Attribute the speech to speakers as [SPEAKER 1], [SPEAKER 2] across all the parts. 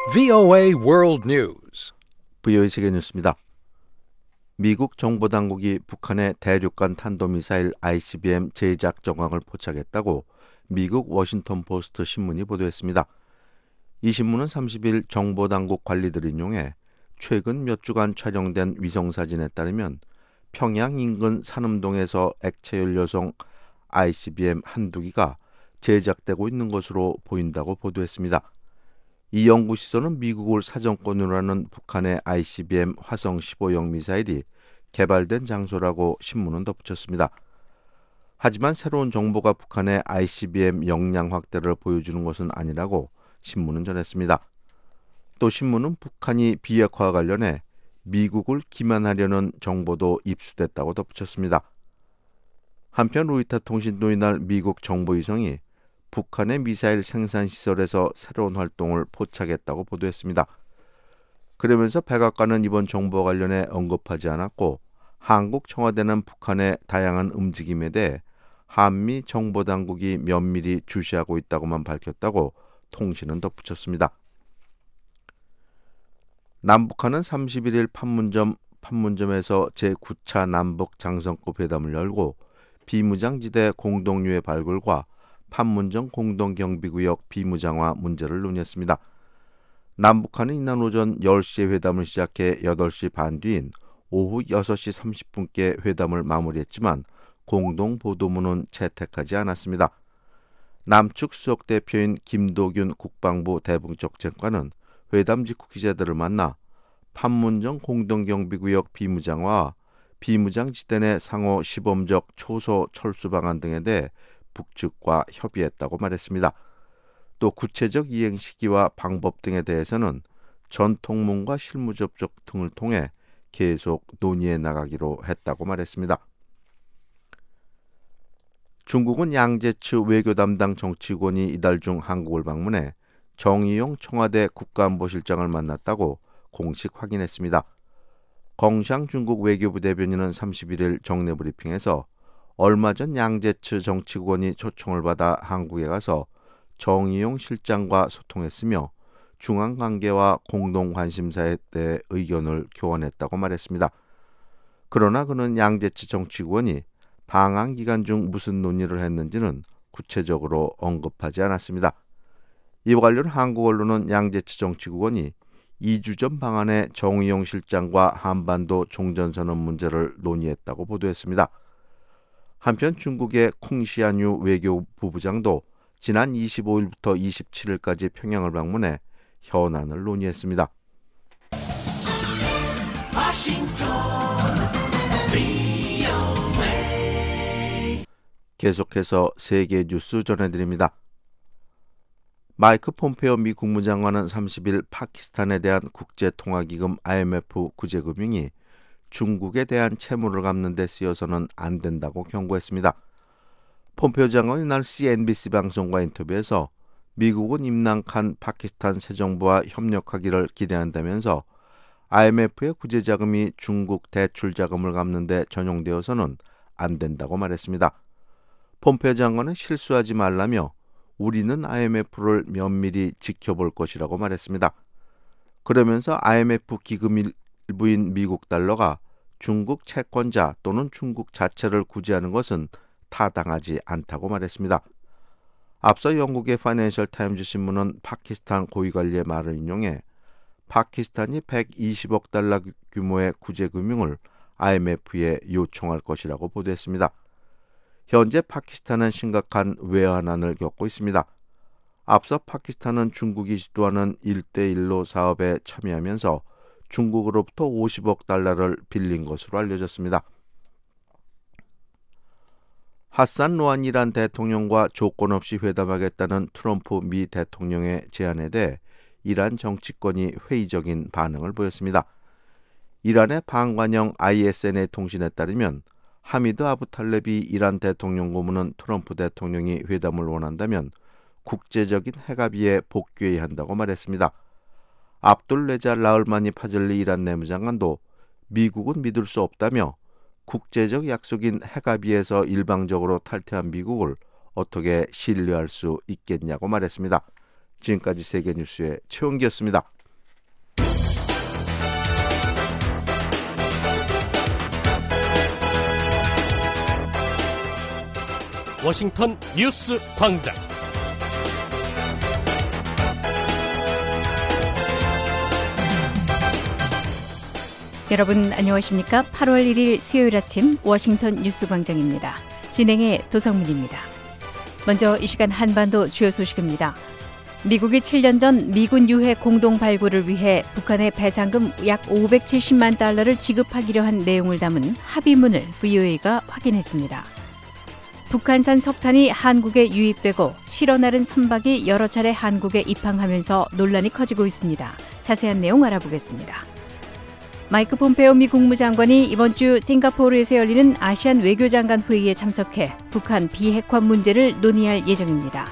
[SPEAKER 1] VOA World News.
[SPEAKER 2] VOA 세계 뉴스입니다. 미국 정보당국이 북한의 대륙간 탄도미사일 ICBM 제작 정황을 포착했다고 미국 워싱턴 포스트 신문이 보도했습니다. 이 신문은 30일 정보당국 관리들을 인용해 최근 몇 주간 촬영된 위성사진에 따르면 평양 인근 산음동에서 액체연료성 ICBM 한두 기가 제작되고 있는 것으로 보인다고 보도했습니다. 이 연구시설은 미국을 사정권으로 하는 북한의 ICBM 화성 15형 미사일이 개발된 장소라고 신문은 덧붙였습니다. 하지만 새로운 정보가 북한의 ICBM 역량 확대를 보여주는 것은 아니라고 신문은 전했습니다. 또 신문은 북한이 비핵화와 관련해 미국을 기만하려는 정보도 입수됐다고 덧붙였습니다. 한편 로이터 통신도 이날 미국 정보위성이 북한의 미사일 생산시설에서 새로운 활동을 포착했다고 보도했습니다. 그러면서 백악관은 이번 정보와 관련해 언급하지 않았고 한국 청와대는 북한의 다양한 움직임에 대해 한미 정보당국이 면밀히 주시하고 있다고만 밝혔다고 통신은 덧붙였습니다. 남북한은 31일 판문점에서 제9차 남북 장성급 회담을 열고 비무장지대 공동유해 발굴과 판문점 공동경비구역 비무장화 문제를 논의했습니다. 남북한은 이날 오전 10시에 회담을 시작해 8시 반 뒤인 오후 6시 30분께 회담을 마무리했지만 공동보도문은 채택하지 않았습니다. 남측 수석대표인 김도균 국방부 대북적 장관은 회담 직후 기자들을 만나 판문점 공동경비구역 비무장화와 비무장지대 내 상호 시범적 초소 철수 방안 등에 대해 북측과 협의했다고 말했습니다. 또 구체적 이행 시기와 방법 등에 대해서는 전통문과 실무 접촉 등을 통해 계속 논의해 나가기로 했다고 말했습니다. 중국은 양재츠 외교 담당 정치권이 이달 중 한국을 방문해 정의용 청와대 국가안보실장을 만났다고 공식 확인했습니다. 공샹 중국 외교부 대변인은 31일 정례 브리핑에서 얼마 전 양재츠 정치권이 초청을 받아 한국에 가서 정의용 실장과 소통했으며 중앙관계와 공동관심사에 대해 의견을 교환했다고 말했습니다. 그러나 그는 양재츠 정치권이 방한 기간 중 무슨 논의를 했는지는 구체적으로 언급하지 않았습니다. 이와 관련 한국 언론은 양재츠 정치국원이 2주 전 방한해 정의용 실장과 한반도 종전선언 문제를 논의했다고 보도했습니다. 한편 중국의 쿵시안유 외교부 부장도 지난 25일부터 27일까지 평양을 방문해 현안을 논의했습니다. 계속해서 세계 뉴스 전해드립니다. 마이크 폼페오 미 국무장관은 30일 파키스탄에 대한 국제통화기금 IMF 구제금융이 중국에 대한 채무를 갚는 데 쓰여서는 안 된다고 경고했습니다. 폼페오 장관이 이날 CNBC 방송과 인터뷰에서 미국은 임난칸 파키스탄 새 정부와 협력하기를 기대한다면서 IMF의 구제자금이 중국 대출 자금을 갚는 데 전용되어서는 안 된다고 말했습니다. 폼페오 장관은 실수하지 말라며 우리는 IMF를 면밀히 지켜볼 것이라고 말했습니다. 그러면서 IMF 기금 일부인 미국 달러가 중국 채권자 또는 중국 자체를 구제하는 것은 타당하지 않다고 말했습니다. 앞서 영국의 파이낸셜 타임즈 신문은 파키스탄 고위관리의 말을 인용해 파키스탄이 120억 달러 규모의 구제금융을 IMF에 요청할 것이라고 보도했습니다. 현재 파키스탄은 심각한 외환난을 겪고 있습니다. 앞서 파키스탄은 중국이 주도하는 1대1로 사업에 참여하면서 중국으로부터 50억 달러를 빌린 것으로 알려졌습니다. 하산 로하니 이란 대통령과 조건 없이 회담하겠다는 트럼프 미 대통령의 제안에 대해 이란 정치권이 회의적인 반응을 보였습니다. 이란의 방관형 ISNA 통신에 따르면 하미드 아부탈레비 이란 대통령 고문은 트럼프 대통령이 회담을 원한다면 국제적인 핵합의에 복귀해야 한다고 말했습니다. 압둘레자 라흘마니 파즐리 이란 내무장관도 미국은 믿을 수 없다며 국제적 약속인 핵합의에서 일방적으로 탈퇴한 미국을 어떻게 신뢰할 수 있겠냐고 말했습니다. 지금까지 세계뉴스의 최원기였습니다.
[SPEAKER 1] 워싱턴 뉴스 광장.
[SPEAKER 3] 여러분 안녕하십니까? 8월 1일 수요일 아침 워싱턴 뉴스 광장입니다. 진행의 도성민입니다. 먼저 이 시간 한반도 주요 소식입니다. 미국이 7년 전 미군 유해 공동 발굴을 위해 북한에 배상금 약 570만 달러를 지급하기로 한 내용을 담은 합의문을 VOA가 확인했습니다. 북한산 석탄이 한국에 유입되고 실어 나른 선박이 여러 차례 한국에 입항하면서 논란이 커지고 있습니다. 자세한 내용 알아보겠습니다. 마이크 폼페오 미 국무장관이 이번 주 싱가포르에서 열리는 아시안 외교장관 회의에 참석해 북한 비핵화 문제를 논의할 예정입니다.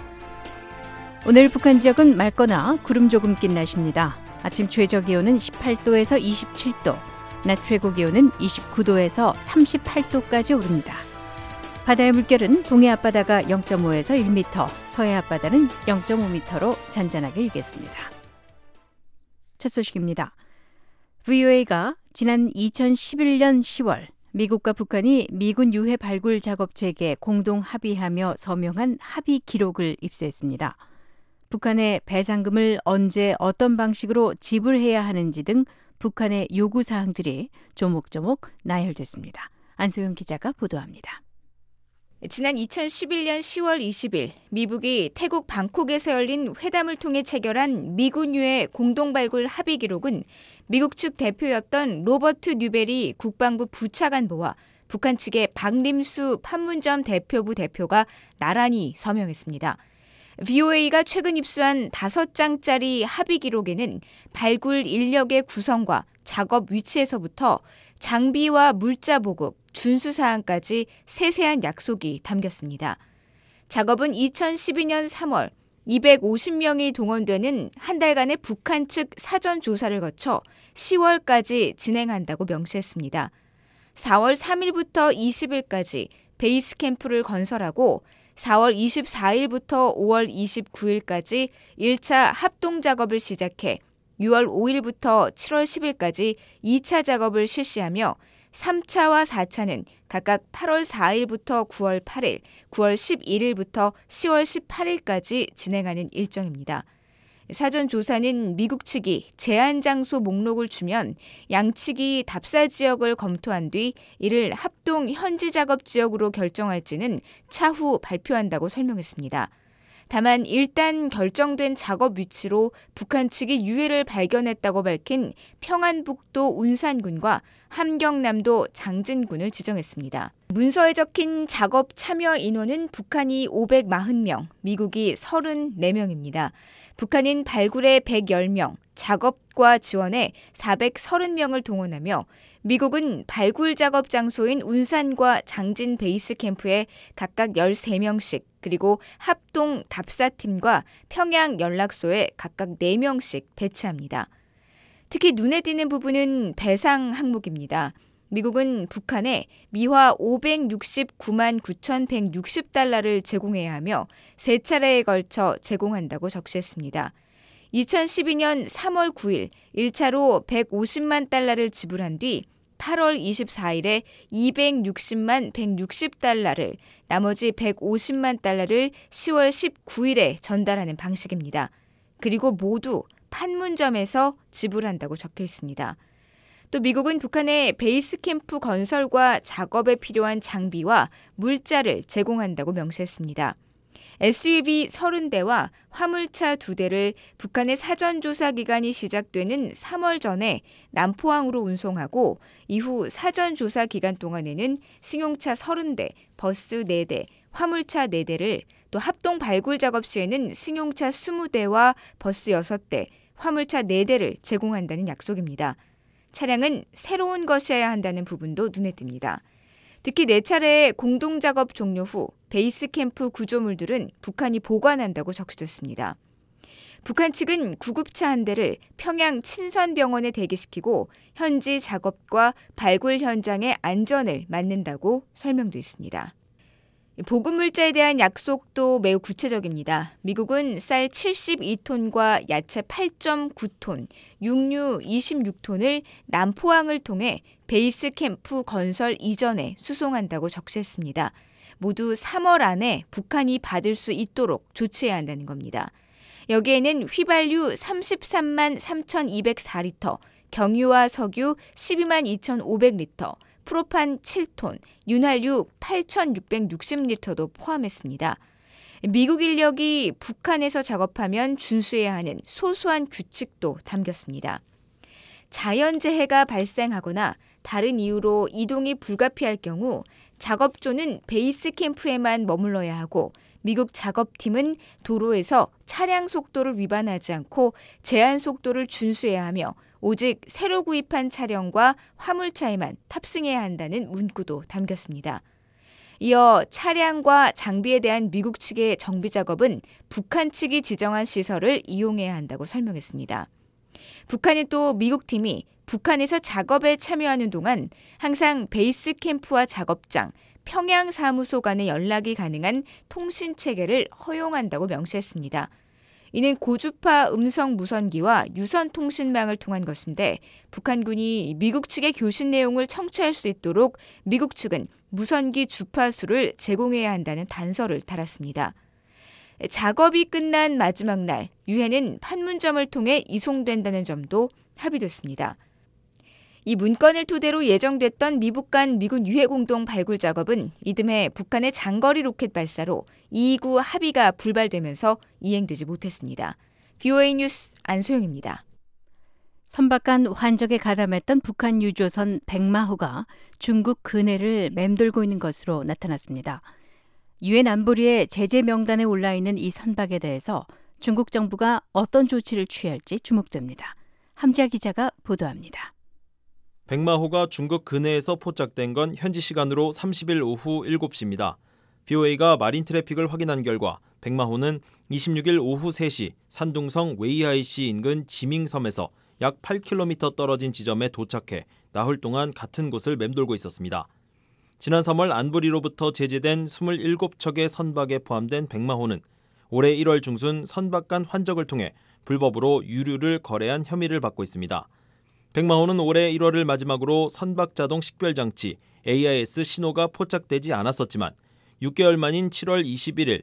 [SPEAKER 3] 오늘 북한 지역은 맑거나 구름 조금 낀 날씨입니다. 아침 최저 기온은 18도에서 27도, 낮 최고 기온은 29도에서 38도까지 오릅니다. 바다의 물결은 동해 앞바다가 0.5에서 1m, 서해 앞바다는 0.5m로 잔잔하게 일겠습니다. 첫 소식입니다. VOA가 지난 2011년 10월 미국과 북한이 미군 유해 발굴 작업 체계에 공동 합의하며 서명한 합의 기록을 입수했습니다. 북한의 배상금을 언제 어떤 방식으로 지불해야 하는지 등 북한의 요구 사항들이 조목조목 나열됐습니다. 안소영 기자가 보도합니다.
[SPEAKER 4] 지난 2011년 10월 20일 미국이 태국 방콕에서 열린 회담을 통해 체결한 미군 유해 공동 발굴 합의 기록은 미국 측 대표였던 로버트 뉴베리 국방부 부차관보와 북한 측의 박림수 판문점 대표부 대표가 나란히 서명했습니다. VOA가 최근 입수한 5장짜리 합의 기록에는 발굴 인력의 구성과 작업 위치에서부터 장비와 물자 보급, 준수 사항까지 세세한 약속이 담겼습니다. 작업은 2012년 3월 250명이 동원되는 한 달간의 북한 측 사전 조사를 거쳐 10월까지 진행한다고 명시했습니다. 4월 3일부터 20일까지 베이스 캠프를 건설하고 4월 24일부터 5월 29일까지 1차 합동 작업을 시작해 6월 5일부터 7월 10일까지 2차 작업을 실시하며 3차와 4차는 각각 8월 4일부터 9월 8일, 9월 11일부터 10월 18일까지 진행하는 일정입니다. 사전 조사는 미국 측이 제한 장소 목록을 주면 양측이 답사 지역을 검토한 뒤 이를 합동 현지 작업 지역으로 결정할지는 차후 발표한다고 설명했습니다. 다만 일단 결정된 작업 위치로 북한 측이 유해를 발견했다고 밝힌 평안북도 운산군과 함경남도 장진군을 지정했습니다. 문서에 적힌 작업 참여 인원은 북한이 540명, 미국이 34명입니다. 북한은 발굴에 110명, 작업과 지원에 430명을 동원하며 미국은 발굴 작업 장소인 운산과 장진 베이스 캠프에 각각 13명씩 그리고 합동 답사팀과 평양 연락소에 각각 4명씩 배치합니다. 특히 눈에 띄는 부분은 배상 항목입니다. 미국은 북한에 미화 569만 9,160달러를 제공해야 하며 3차례에 걸쳐 제공한다고 적시했습니다. 2012년 3월 9일 1차로 150만 달러를 지불한 뒤 8월 24일에 260만 160달러를, 나머지 150만 달러를 10월 19일에 전달하는 방식입니다. 그리고 모두 판문점에서 지불한다고 적혀 있습니다. 또 미국은 북한에 베이스 캠프 건설과 작업에 필요한 장비와 물자를 제공한다고 명시했습니다. SUV 30대와 화물차 2대를 북한의 사전조사 기간이 시작되는 3월 전에 남포항으로 운송하고 이후 사전조사 기간 동안에는 승용차 30대, 버스 4대, 화물차 4대를 또 합동 발굴 작업 시에는 승용차 20대와 버스 6대, 화물차 4대를 제공한다는 약속입니다. 차량은 새로운 것이어야 한다는 부분도 눈에 띕니다. 특히 4차례의 공동작업 종료 후 베이스 캠프 구조물들은 북한이 보관한다고 적시됐습니다. 북한 측은 구급차 한 대를 평양 친선병원에 대기시키고 현지 작업과 발굴 현장의 안전을 맡는다고 설명돼 있습니다. 보급물자에 대한 약속도 매우 구체적입니다. 미국은 쌀 72톤과 야채 8.9톤, 육류 26톤을 남포항을 통해 베이스 캠프 건설 이전에 수송한다고 적시했습니다. 모두 3월 안에 북한이 받을 수 있도록 조치해야 한다는 겁니다. 여기에는 휘발유 33만 3,204리터, 경유와 석유 12만 2,500리터, 프로판 7톤, 윤활유 8,660리터도 포함했습니다. 미국 인력이 북한에서 작업하면 준수해야 하는 소소한 규칙도 담겼습니다. 자연재해가 발생하거나 다른 이유로 이동이 불가피할 경우 작업조는 베이스 캠프에만 머물러야 하고 미국 작업팀은 도로에서 차량 속도를 위반하지 않고 제한 속도를 준수해야 하며 오직 새로 구입한 차량과 화물차에만 탑승해야 한다는 문구도 담겼습니다. 이어 차량과 장비에 대한 미국 측의 정비 작업은 북한 측이 지정한 시설을 이용해야 한다고 설명했습니다. 북한은 또 미국 팀이 북한에서 작업에 참여하는 동안 항상 베이스 캠프와 작업장, 평양 사무소 간의 연락이 가능한 통신 체계를 허용한다고 명시했습니다. 이는 고주파 음성 무선기와 유선 통신망을 통한 것인데 북한군이 미국 측의 교신 내용을 청취할 수 있도록 미국 측은 무선기 주파수를 제공해야 한다는 단서를 달았습니다. 작업이 끝난 마지막 날 유해는 판문점을 통해 이송된다는 점도 합의됐습니다. 이 문건을 토대로 예정됐던 미북 간 미군 유해 공동 발굴 작업은 이듬해 북한의 장거리 로켓 발사로 229 합의가 불발되면서 이행되지 못했습니다. VOA 뉴스 안소영입니다.
[SPEAKER 3] 선박간 환적에 가담했던 북한 유조선 백마호가 중국 근해를 맴돌고 있는 것으로 나타났습니다. 유엔 안보리의 제재 명단에 올라 있는 이 선박에 대해서 중국 정부가 어떤 조치를 취할지 주목됩니다. 함지아 기자가 보도합니다.
[SPEAKER 5] 백마호가 중국 근해에서 포착된 건 현지 시간으로 30일 오후 7시입니다. BOA가 마린 트래픽을 확인한 결과 백마호는 26일 오후 3시 산둥성 웨이하이시 인근 지밍섬에서 약 8km 떨어진 지점에 도착해 나흘 동안 같은 곳을 맴돌고 있었습니다. 지난 3월 안보리로부터 제재된 27척의 선박에 포함된 백마호는 올해 1월 중순 선박 간 환적을 통해 불법으로 유류를 거래한 혐의를 받고 있습니다. 백마호는 올해 1월을 마지막으로 선박 자동 식별장치 AIS 신호가 포착되지 않았었지만 6개월 만인 7월 21일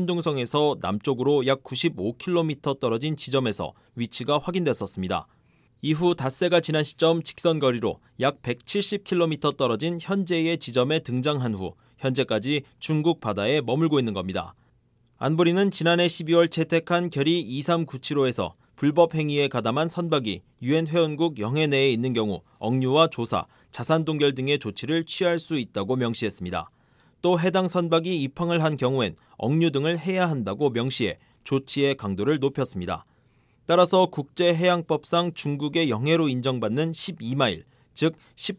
[SPEAKER 5] 산둥성에서 남쪽으로 약 95km 떨어진 지점에서 위치가 확인됐었습니다. 이후 닷새가 지난 시점 직선거리로 약 170km 떨어진 현재의 지점에 등장한 후 현재까지 중국 바다에 머물고 있는 겁니다. 안보리는 지난해 12월 채택한 결의 2397호에서 불법 행위에 가담한 선박이 유엔 회원국 영해 내에 있는 경우 억류와 조사, 자산 동결 등의 조치를 취할 수 있다고 명시했습니다. 또 해당 선박이 입항을 한 경우엔 억류 등을 해야 한다고 명시해 조치의 강도를 높였습니다. 따라서 국제해양법상 중국의 영해로 인정받는 12마일, 즉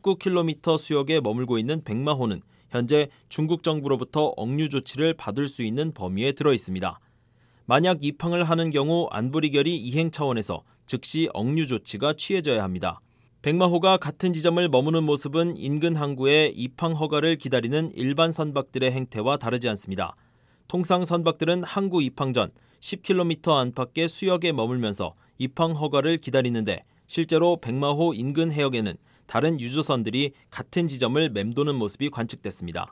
[SPEAKER 5] 19km 수역에 머물고 있는 백마호는 현재 중국 정부로부터 억류 조치를 받을 수 있는 범위에 들어 있습니다. 만약 입항을 하는 경우 안보리 결의 이행 차원에서 즉시 억류 조치가 취해져야 합니다. 백마호가 같은 지점을 머무는 모습은 인근 항구의 입항 허가를 기다리는 일반 선박들의 행태와 다르지 않습니다. 통상 선박들은 항구 입항 전 10km 안팎의 수역에 머물면서 입항 허가를 기다리는데 실제로 백마호 인근 해역에는 다른 유조선들이 같은 지점을 맴도는 모습이 관측됐습니다.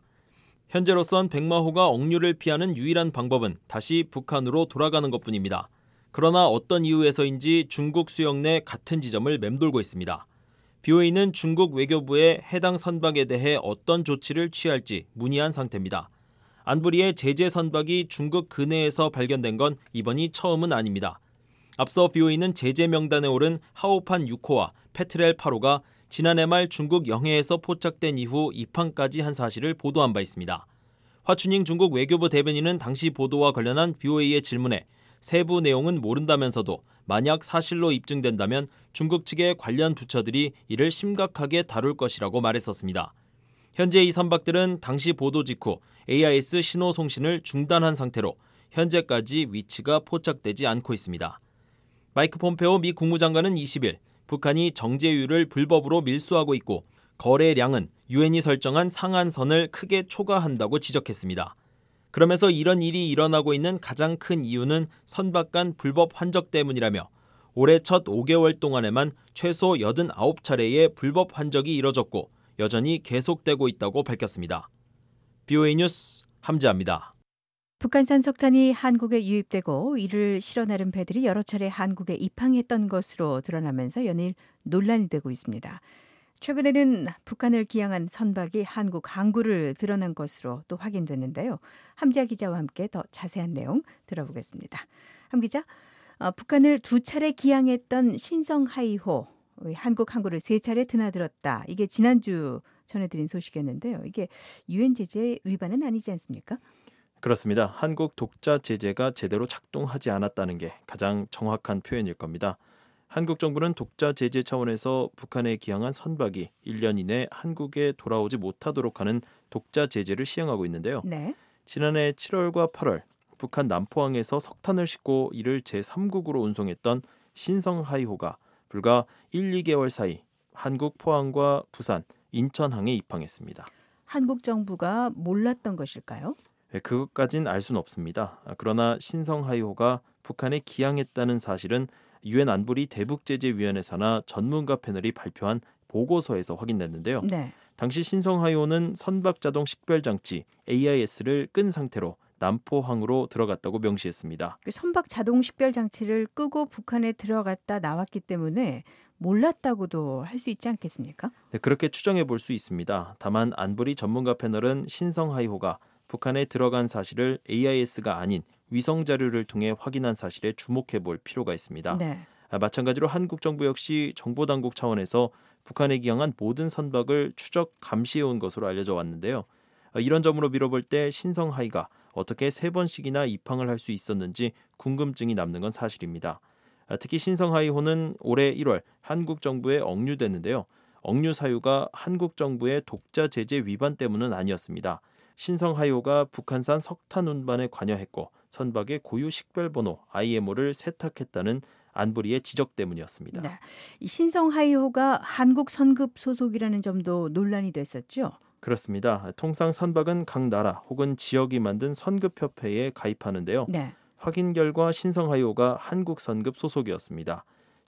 [SPEAKER 5] 현재로선 백마호가 억류를 피하는 유일한 방법은 다시 북한으로 돌아가는 것뿐입니다. 그러나 어떤 이유에서인지 중국 수역 내 같은 지점을 맴돌고 있습니다. BOA는 중국 외교부에 해당 선박에 대해 어떤 조치를 취할지 문의한 상태입니다. 안보리의 제재 선박이 중국 근해에서 발견된 건 이번이 처음은 아닙니다. 앞서 BOA는 제재 명단에 오른 하오판 6호와 페트렐 8호가 지난해 말 중국 영해에서 포착된 이후 입항까지 한 사실을 보도한 바 있습니다. 화춘잉 중국 외교부 대변인은 당시 보도와 관련한 BOA의 질문에 세부 내용은 모른다면서도 만약 사실로 입증된다면 중국 측의 관련 부처들이 이를 심각하게 다룰 것이라고 말했었습니다. 현재 이 선박들은 당시 보도 직후 AIS 신호 송신을 중단한 상태로 현재까지 위치가 포착되지 않고 있습니다. 마이크 폼페오 미 국무장관은 20일 북한이 정제유를 불법으로 밀수하고 있고 거래량은 유엔이 설정한 상한선을 크게 초과한다고 지적했습니다. 그러면서 이런 일이 일어나고 있는 가장 큰 이유는 선박 간 불법 환적 때문이라며 올해 첫 5개월 동안에만 최소 89차례의 불법 환적이 이뤄졌고 여전히 계속되고 있다고 밝혔습니다. BOA 뉴스 함재합니다.
[SPEAKER 3] 북한산 석탄이 한국에 유입되고 이를 실어 나른 배들이 여러 차례 한국에 입항했던 것으로 드러나면서 연일 논란이 되고 있습니다. 최근에는 북한을 기항한 선박이 한국 항구를 드러난 것으로 또 확인됐는데요. 함지아 기자와 함께 더 자세한 내용 들어보겠습니다. 함 기자, 북한을 2차례 기항했던 신성하이호, 한국 항구를 3차례 드나들었다. 이게 지난주 전해드린 소식이었는데요. 이게 유엔 제재 위반은 아니지 않습니까?
[SPEAKER 5] 그렇습니다. 한국 독자 제재가 제대로 작동하지 않았다는 게 가장 정확한 표현일 겁니다. 한국 정부는 독자 제재 차원에서 북한에 기항한 선박이 1년 이내 한국에 돌아오지 못하도록 하는 독자 제재를 시행하고 있는데요.
[SPEAKER 3] 네.
[SPEAKER 5] 지난해 7월과 8월 북한 남포항에서 석탄을 싣고 이를 제3국으로 운송했던 신성하이호가 불과 1, 2개월 사이 한국 포항과 부산, 인천항에 입항했습니다.
[SPEAKER 3] 한국 정부가 몰랐던 것일까요?
[SPEAKER 5] 그것까진 알 수는 없습니다. 그러나 신성하이호가 북한에 기항했다는 사실은 유엔 안보리 대북제재위원회 산하 전문가 패널이 발표한 보고서에서 확인됐는데요.
[SPEAKER 3] 네.
[SPEAKER 5] 당시 신성하이호는 선박자동 식별장치 AIS를 끈 상태로 남포항으로 들어갔다고 명시했습니다.
[SPEAKER 3] 그 선박 자동 식별 장치를 끄고 북한에 들어갔다 나왔기 때문에 몰랐다고도 할 수 있지 않겠습니까?
[SPEAKER 5] 네, 그렇게 추정해 볼 수 있습니다. 다만 안보리 전문가 패널은 신성하이호가 북한에 들어간 사실을 AIS가 아닌 위성 자료를 통해 확인한 사실에 주목해 볼 필요가 있습니다.
[SPEAKER 3] 네.
[SPEAKER 5] 마찬가지로 한국 정부 역시 정보당국 차원에서 북한에 기항한 모든 선박을 추적 감시해 온 것으로 알려져 왔는데요. 이런 점으로 미뤄볼 때 신성하이가 어떻게 3번씩이나 입항을 할 수 있었는지 궁금증이 남는 건 사실입니다. 특히 신성하이호는 올해 1월 한국 정부에 억류됐는데요. 억류 사유가 한국 정부의 독자 제재 위반 때문은 아니었습니다. 신성하이호가 북한산 석탄 운반에 관여했고 선박의 고유 식별번호 IMO를 세탁했다는 안보리의 지적 때문이었습니다.
[SPEAKER 3] 네. 이 신성하이호가 한국 선급 소속이라는 점도 논란이 됐었죠.
[SPEAKER 5] 그렇습니다. 통상 선박은 각 나라 혹은 지역이 만든 선급협회에 가입하는데요.
[SPEAKER 3] 네.
[SPEAKER 5] 확인 결과 신성하이호가 한국 선급 소속이었습니다.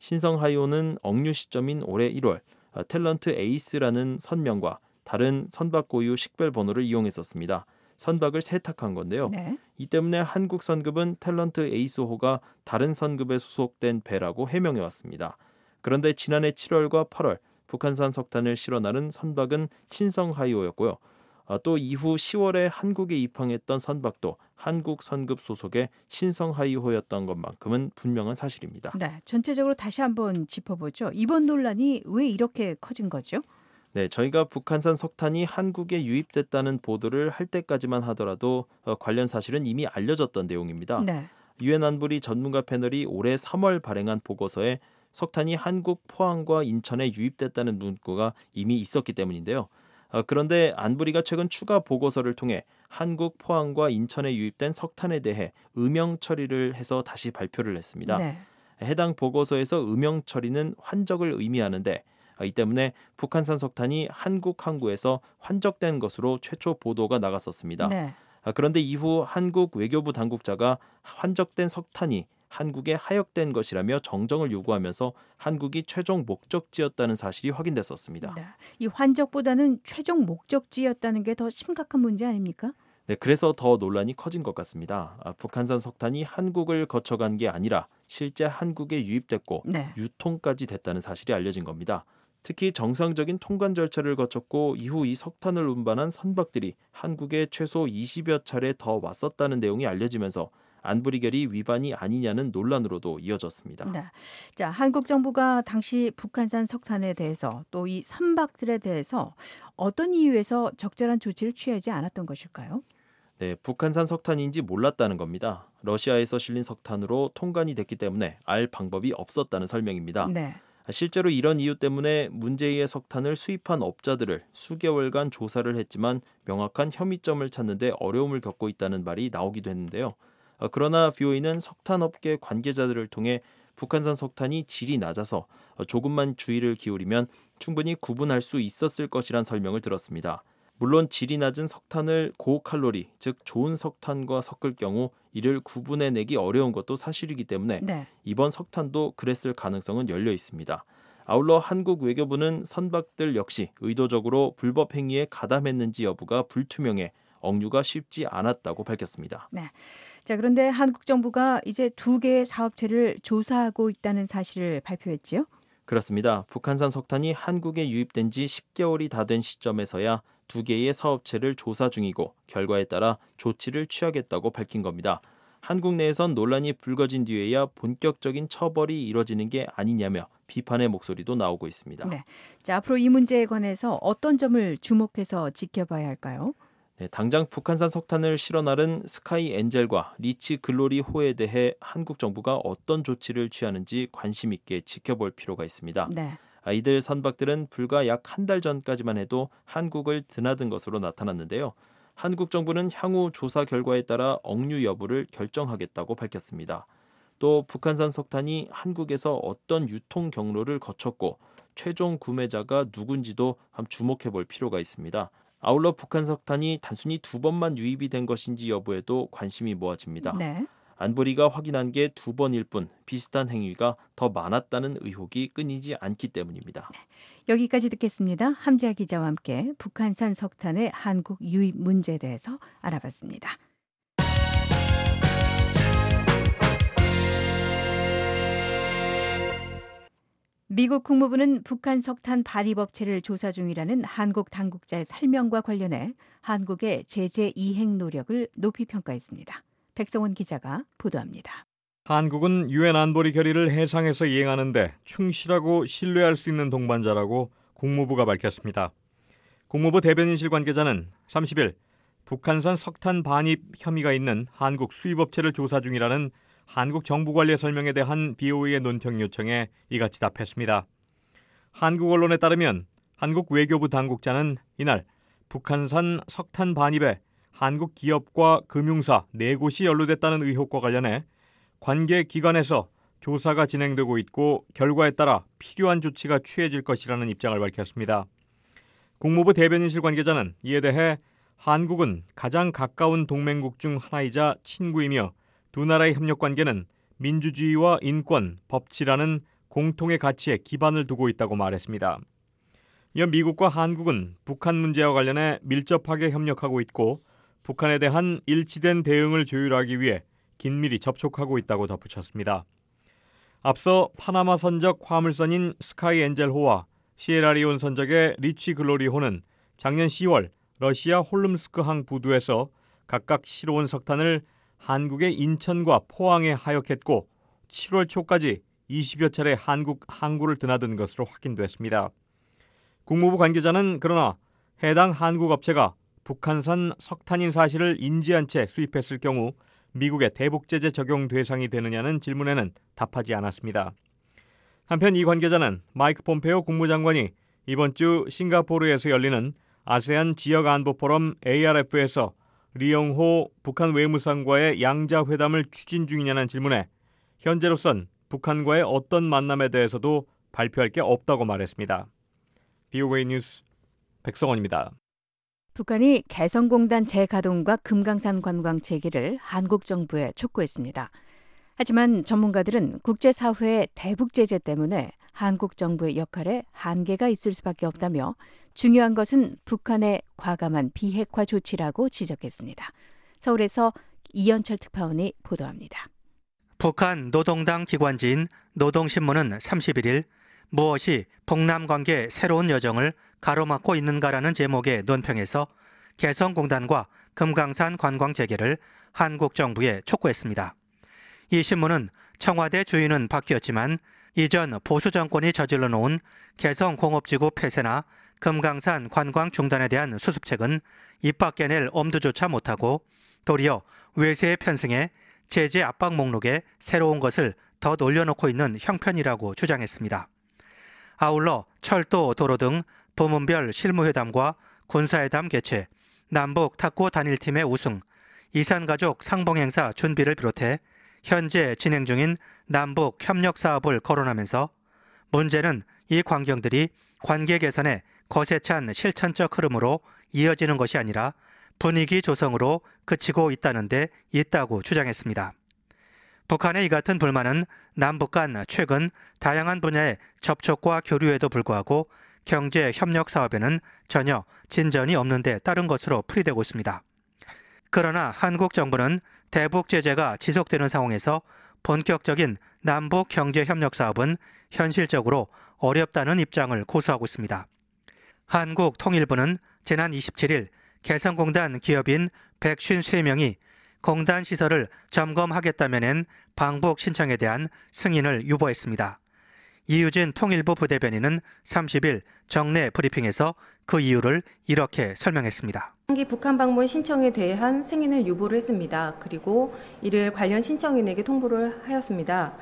[SPEAKER 5] 신성하이호는 억류 시점인 올해 1월 탤런트 에이스라는 선명과 다른 선박 고유 식별 번호를 이용했었습니다. 선박을 세탁한 건데요.
[SPEAKER 3] 네.
[SPEAKER 5] 이 때문에 한국 선급은 탤런트 에이스호가 다른 선급에 소속된 배라고 해명해 왔습니다. 그런데 지난해 7월과 8월 북한산 석탄을 실어 나른 선박은 신성하이호였고요. 또 이후 10월에 한국에 입항했던 선박도 한국 선급 소속의 신성하이호였던 것만큼은 분명한 사실입니다.
[SPEAKER 3] 네. 전체적으로 다시 한번 짚어보죠. 이번 논란이 왜 이렇게 커진 거죠?
[SPEAKER 5] 네, 저희가 북한산 석탄이 한국에 유입됐다는 보도를 할 때까지만 하더라도 관련 사실은 이미 알려졌던 내용입니다.
[SPEAKER 3] 네.
[SPEAKER 5] 유엔 안보리 전문가 패널이 올해 3월 발행한 보고서에 석탄이 한국 포항과 인천에 유입됐다는 문구가 이미 있었기 때문인데요. 그런데 안보리가 최근 추가 보고서를 통해 한국 포항과 인천에 유입된 석탄에 대해 음영 처리를 해서 다시 발표를 했습니다.
[SPEAKER 3] 네.
[SPEAKER 5] 해당 보고서에서 음영 처리는 환적을 의미하는데 이 때문에 북한산 석탄이 한국 항구에서 환적된 것으로 최초 보도가 나갔었습니다.
[SPEAKER 3] 네.
[SPEAKER 5] 그런데 이후 한국 외교부 당국자가 환적된 석탄이 한국에 하역된 것이라며 정정을 요구하면서 한국이 최종 목적지였다는 사실이 확인됐었습니다.
[SPEAKER 3] 네. 이 환적보다는 최종 목적지였다는 게 더 심각한 문제 아닙니까?
[SPEAKER 5] 네, 그래서 더 논란이 커진 것 같습니다. 북한산 석탄이 한국을 거쳐간 게 아니라 실제 한국에 유입됐고
[SPEAKER 3] 네.
[SPEAKER 5] 유통까지 됐다는 사실이 알려진 겁니다. 특히 정상적인 통관 절차를 거쳤고 이후 이 석탄을 운반한 선박들이 한국에 최소 20여 차례 더 왔었다는 내용이 알려지면서 안보리 결의 위반이 아니냐는 논란으로도 이어졌습니다.
[SPEAKER 3] 네. 자, 한국 정부가 당시 북한산 석탄에 대해서 또 이 선박들에 대해서 어떤 이유에서 적절한 조치를 취하지 않았던 것일까요?
[SPEAKER 5] 네, 북한산 석탄인지 몰랐다는 겁니다. 러시아에서 실린 석탄으로 통관이 됐기 때문에 알 방법이 없었다는 설명입니다.
[SPEAKER 3] 네.
[SPEAKER 5] 실제로 이런 이유 때문에 문제의 석탄을 수입한 업자들을 수개월간 조사를 했지만 명확한 혐의점을 찾는 데 어려움을 겪고 있다는 말이 나오기도 했는데요. 그러나 BOE는 석탄업계 관계자들을 통해 북한산 석탄이 질이 낮아서 조금만 주의를 기울이면 충분히 구분할 수 있었을 것이란 설명을 들었습니다. 물론 질이 낮은 석탄을 고칼로리, 즉 좋은 석탄과 섞을 경우 이를 구분해내기 어려운 것도 사실이기 때문에
[SPEAKER 3] 네.
[SPEAKER 5] 이번 석탄도 그랬을 가능성은 열려 있습니다. 아울러 한국 외교부는 선박들 역시 의도적으로 불법 행위에 가담했는지 여부가 불투명해 억류가 쉽지 않았다고 밝혔습니다.
[SPEAKER 3] 네. 자, 그런데 한국 정부가 이제 2개의 사업체를 조사하고 있다는 사실을 발표했지요?
[SPEAKER 5] 그렇습니다. 북한산 석탄이 한국에 유입된 지 10개월이 다 된 시점에서야 2개의 사업체를 조사 중이고 결과에 따라 조치를 취하겠다고 밝힌 겁니다. 한국 내에선 논란이 불거진 뒤에야 본격적인 처벌이 이뤄지는 게 아니냐며 비판의 목소리도 나오고 있습니다.
[SPEAKER 3] 네. 자, 앞으로 이 문제에 관해서 어떤 점을 주목해서 지켜봐야 할까요?
[SPEAKER 5] 네, 당장 북한산 석탄을 실어 나른 스카이 엔젤과 리치 글로리 호에 대해 한국 정부가 어떤 조치를 취하는지 관심 있게 지켜볼 필요가 있습니다.
[SPEAKER 3] 네.
[SPEAKER 5] 이들 선박들은 불과 약 한 달 전까지만 해도 한국을 드나든 것으로 나타났는데요. 한국 정부는 향후 조사 결과에 따라 억류 여부를 결정하겠다고 밝혔습니다. 또 북한산 석탄이 한국에서 어떤 유통 경로를 거쳤고 최종 구매자가 누군지도 한번 주목해 볼 필요가 있습니다. 아울러 북한 석탄이 단순히 2번만 유입이 된 것인지 여부에도 관심이 모아집니다.
[SPEAKER 3] 네.
[SPEAKER 5] 안보리가 확인한 게 2번일 뿐 비슷한 행위가 더 많았다는 의혹이 끊이지 않기 때문입니다.
[SPEAKER 3] 여기까지 듣겠습니다. 함지아 기자와 함께 북한산 석탄의 한국 유입 문제에 대해서 알아봤습니다. 미국 국무부는 북한 석탄 발입업체를 조사 중이라는 한국 당국자의 설명과 관련해 한국의 제재 이행 노력을 높이 평가했습니다. 백성원 기자가 보도합니다.
[SPEAKER 6] 한국은 유엔 안보리 결의를 해상에서 이행하는 데 충실하고 신뢰할 수 있는 동반자라고 국무부가 밝혔습니다. 국무부 대변인실 관계자는 30일 북한산 석탄 반입 혐의가 있는 한국 수입업체를 조사 중이라는 한국 정부 관리의 설명에 대한 BOA의 논평 요청에 이같이 답했습니다. 한국 언론에 따르면 한국 외교부 당국자는 이날 북한산 석탄 반입에 한국 기업과 금융사 4곳이 연루됐다는 의혹과 관련해 관계 기관에서 조사가 진행되고 있고 결과에 따라 필요한 조치가 취해질 것이라는 입장을 밝혔습니다. 국무부 대변인실 관계자는 이에 대해 한국은 가장 가까운 동맹국 중 하나이자 친구이며 두 나라의 협력 관계는 민주주의와 인권, 법치라는 공통의 가치에 기반을 두고 있다고 말했습니다. 이어 미국과 한국은 북한 문제와 관련해 밀접하게 협력하고 있고 북한에 대한 일치된 대응을 조율하기 위해 긴밀히 접촉하고 있다고 덧붙였습니다. 앞서 파나마 선적 화물선인 스카이 엔젤호와 시에라리온 선적의 리치 글로리호는 작년 10월 러시아 홀름스크항 부두에서 각각 실어온 석탄을 한국의 인천과 포항에 하역했고 7월 초까지 20여 차례 한국 항구를 드나든 것으로 확인됐습니다. 국무부 관계자는 그러나 해당 한국 업체가 북한산 석탄인 사실을 인지한 채 수입했을 경우 미국의 대북 제재 적용 대상이 되느냐는 질문에는 답하지 않았습니다. 한편 이 관계자는 마이크 폼페오 국무장관이 이번 주 싱가포르에서 열리는 아세안 지역 안보 포럼 ARF에서 리영호 북한 외무상과의 양자 회담을 추진 중이냐는 질문에 현재로선 북한과의 어떤 만남에 대해서도 발표할 게 없다고 말했습니다. BOA 뉴스 백성원입니다.
[SPEAKER 3] 북한이 개성공단 재가동과 금강산 관광 재개를 한국 정부에 촉구했습니다. 하지만 전문가들은 국제사회의 대북 제재 때문에 한국 정부의 역할에 한계가 있을 수밖에 없다며 중요한 것은 북한의 과감한 비핵화 조치라고 지적했습니다. 서울에서 이현철 특파원이 보도합니다.
[SPEAKER 7] 북한 노동당 기관지인 노동신문은 31일 무엇이 북남 관계의 새로운 여정을 가로막고 있는가라는 제목의 논평에서 개성공단과 금강산 관광 재개를 한국 정부에 촉구했습니다. 이 신문은 청와대 주인은 바뀌었지만 이전 보수 정권이 저질러 놓은 개성공업지구 폐쇄나 금강산 관광 중단에 대한 수습책은 입 밖에 낼 엄두조차 못하고 도리어 외세에 편승해 제재 압박 목록에 새로운 것을 더 놀려놓고 있는 형편이라고 주장했습니다. 아울러 철도, 도로 등 부문별 실무회담과 군사회담 개최, 남북 탁구 단일팀의 우승, 이산가족 상봉행사 준비를 비롯해 현재 진행 중인 남북 협력 사업을 거론하면서 문제는 이 광경들이 관계 개선에 거세찬 실천적 흐름으로 이어지는 것이 아니라 분위기 조성으로 그치고 있다는 데 있다고 주장했습니다. 북한의 이 같은 불만은 남북 간 최근 다양한 분야의 접촉과 교류에도 불구하고 경제 협력 사업에는 전혀 진전이 없는 데 따른 것으로 풀이되고 있습니다. 그러나 한국 정부는 대북 제재가 지속되는 상황에서 본격적인 남북 경제 협력 사업은 현실적으로 어렵다는 입장을 고수하고 있습니다. 한국통일부는 지난 27일 개성공단 기업인 153명이 공단 시설을 점검하겠다며 낸 방북 신청에 대한 승인을 유보했습니다. 이유진 통일부 부대변인은 30일 정례 브리핑에서 그 이유를 이렇게 설명했습니다.
[SPEAKER 8] 북한 방문 신청에 대한 승인을 유보를 했습니다. 그리고 이를 관련 신청인에게 통보를 하였습니다.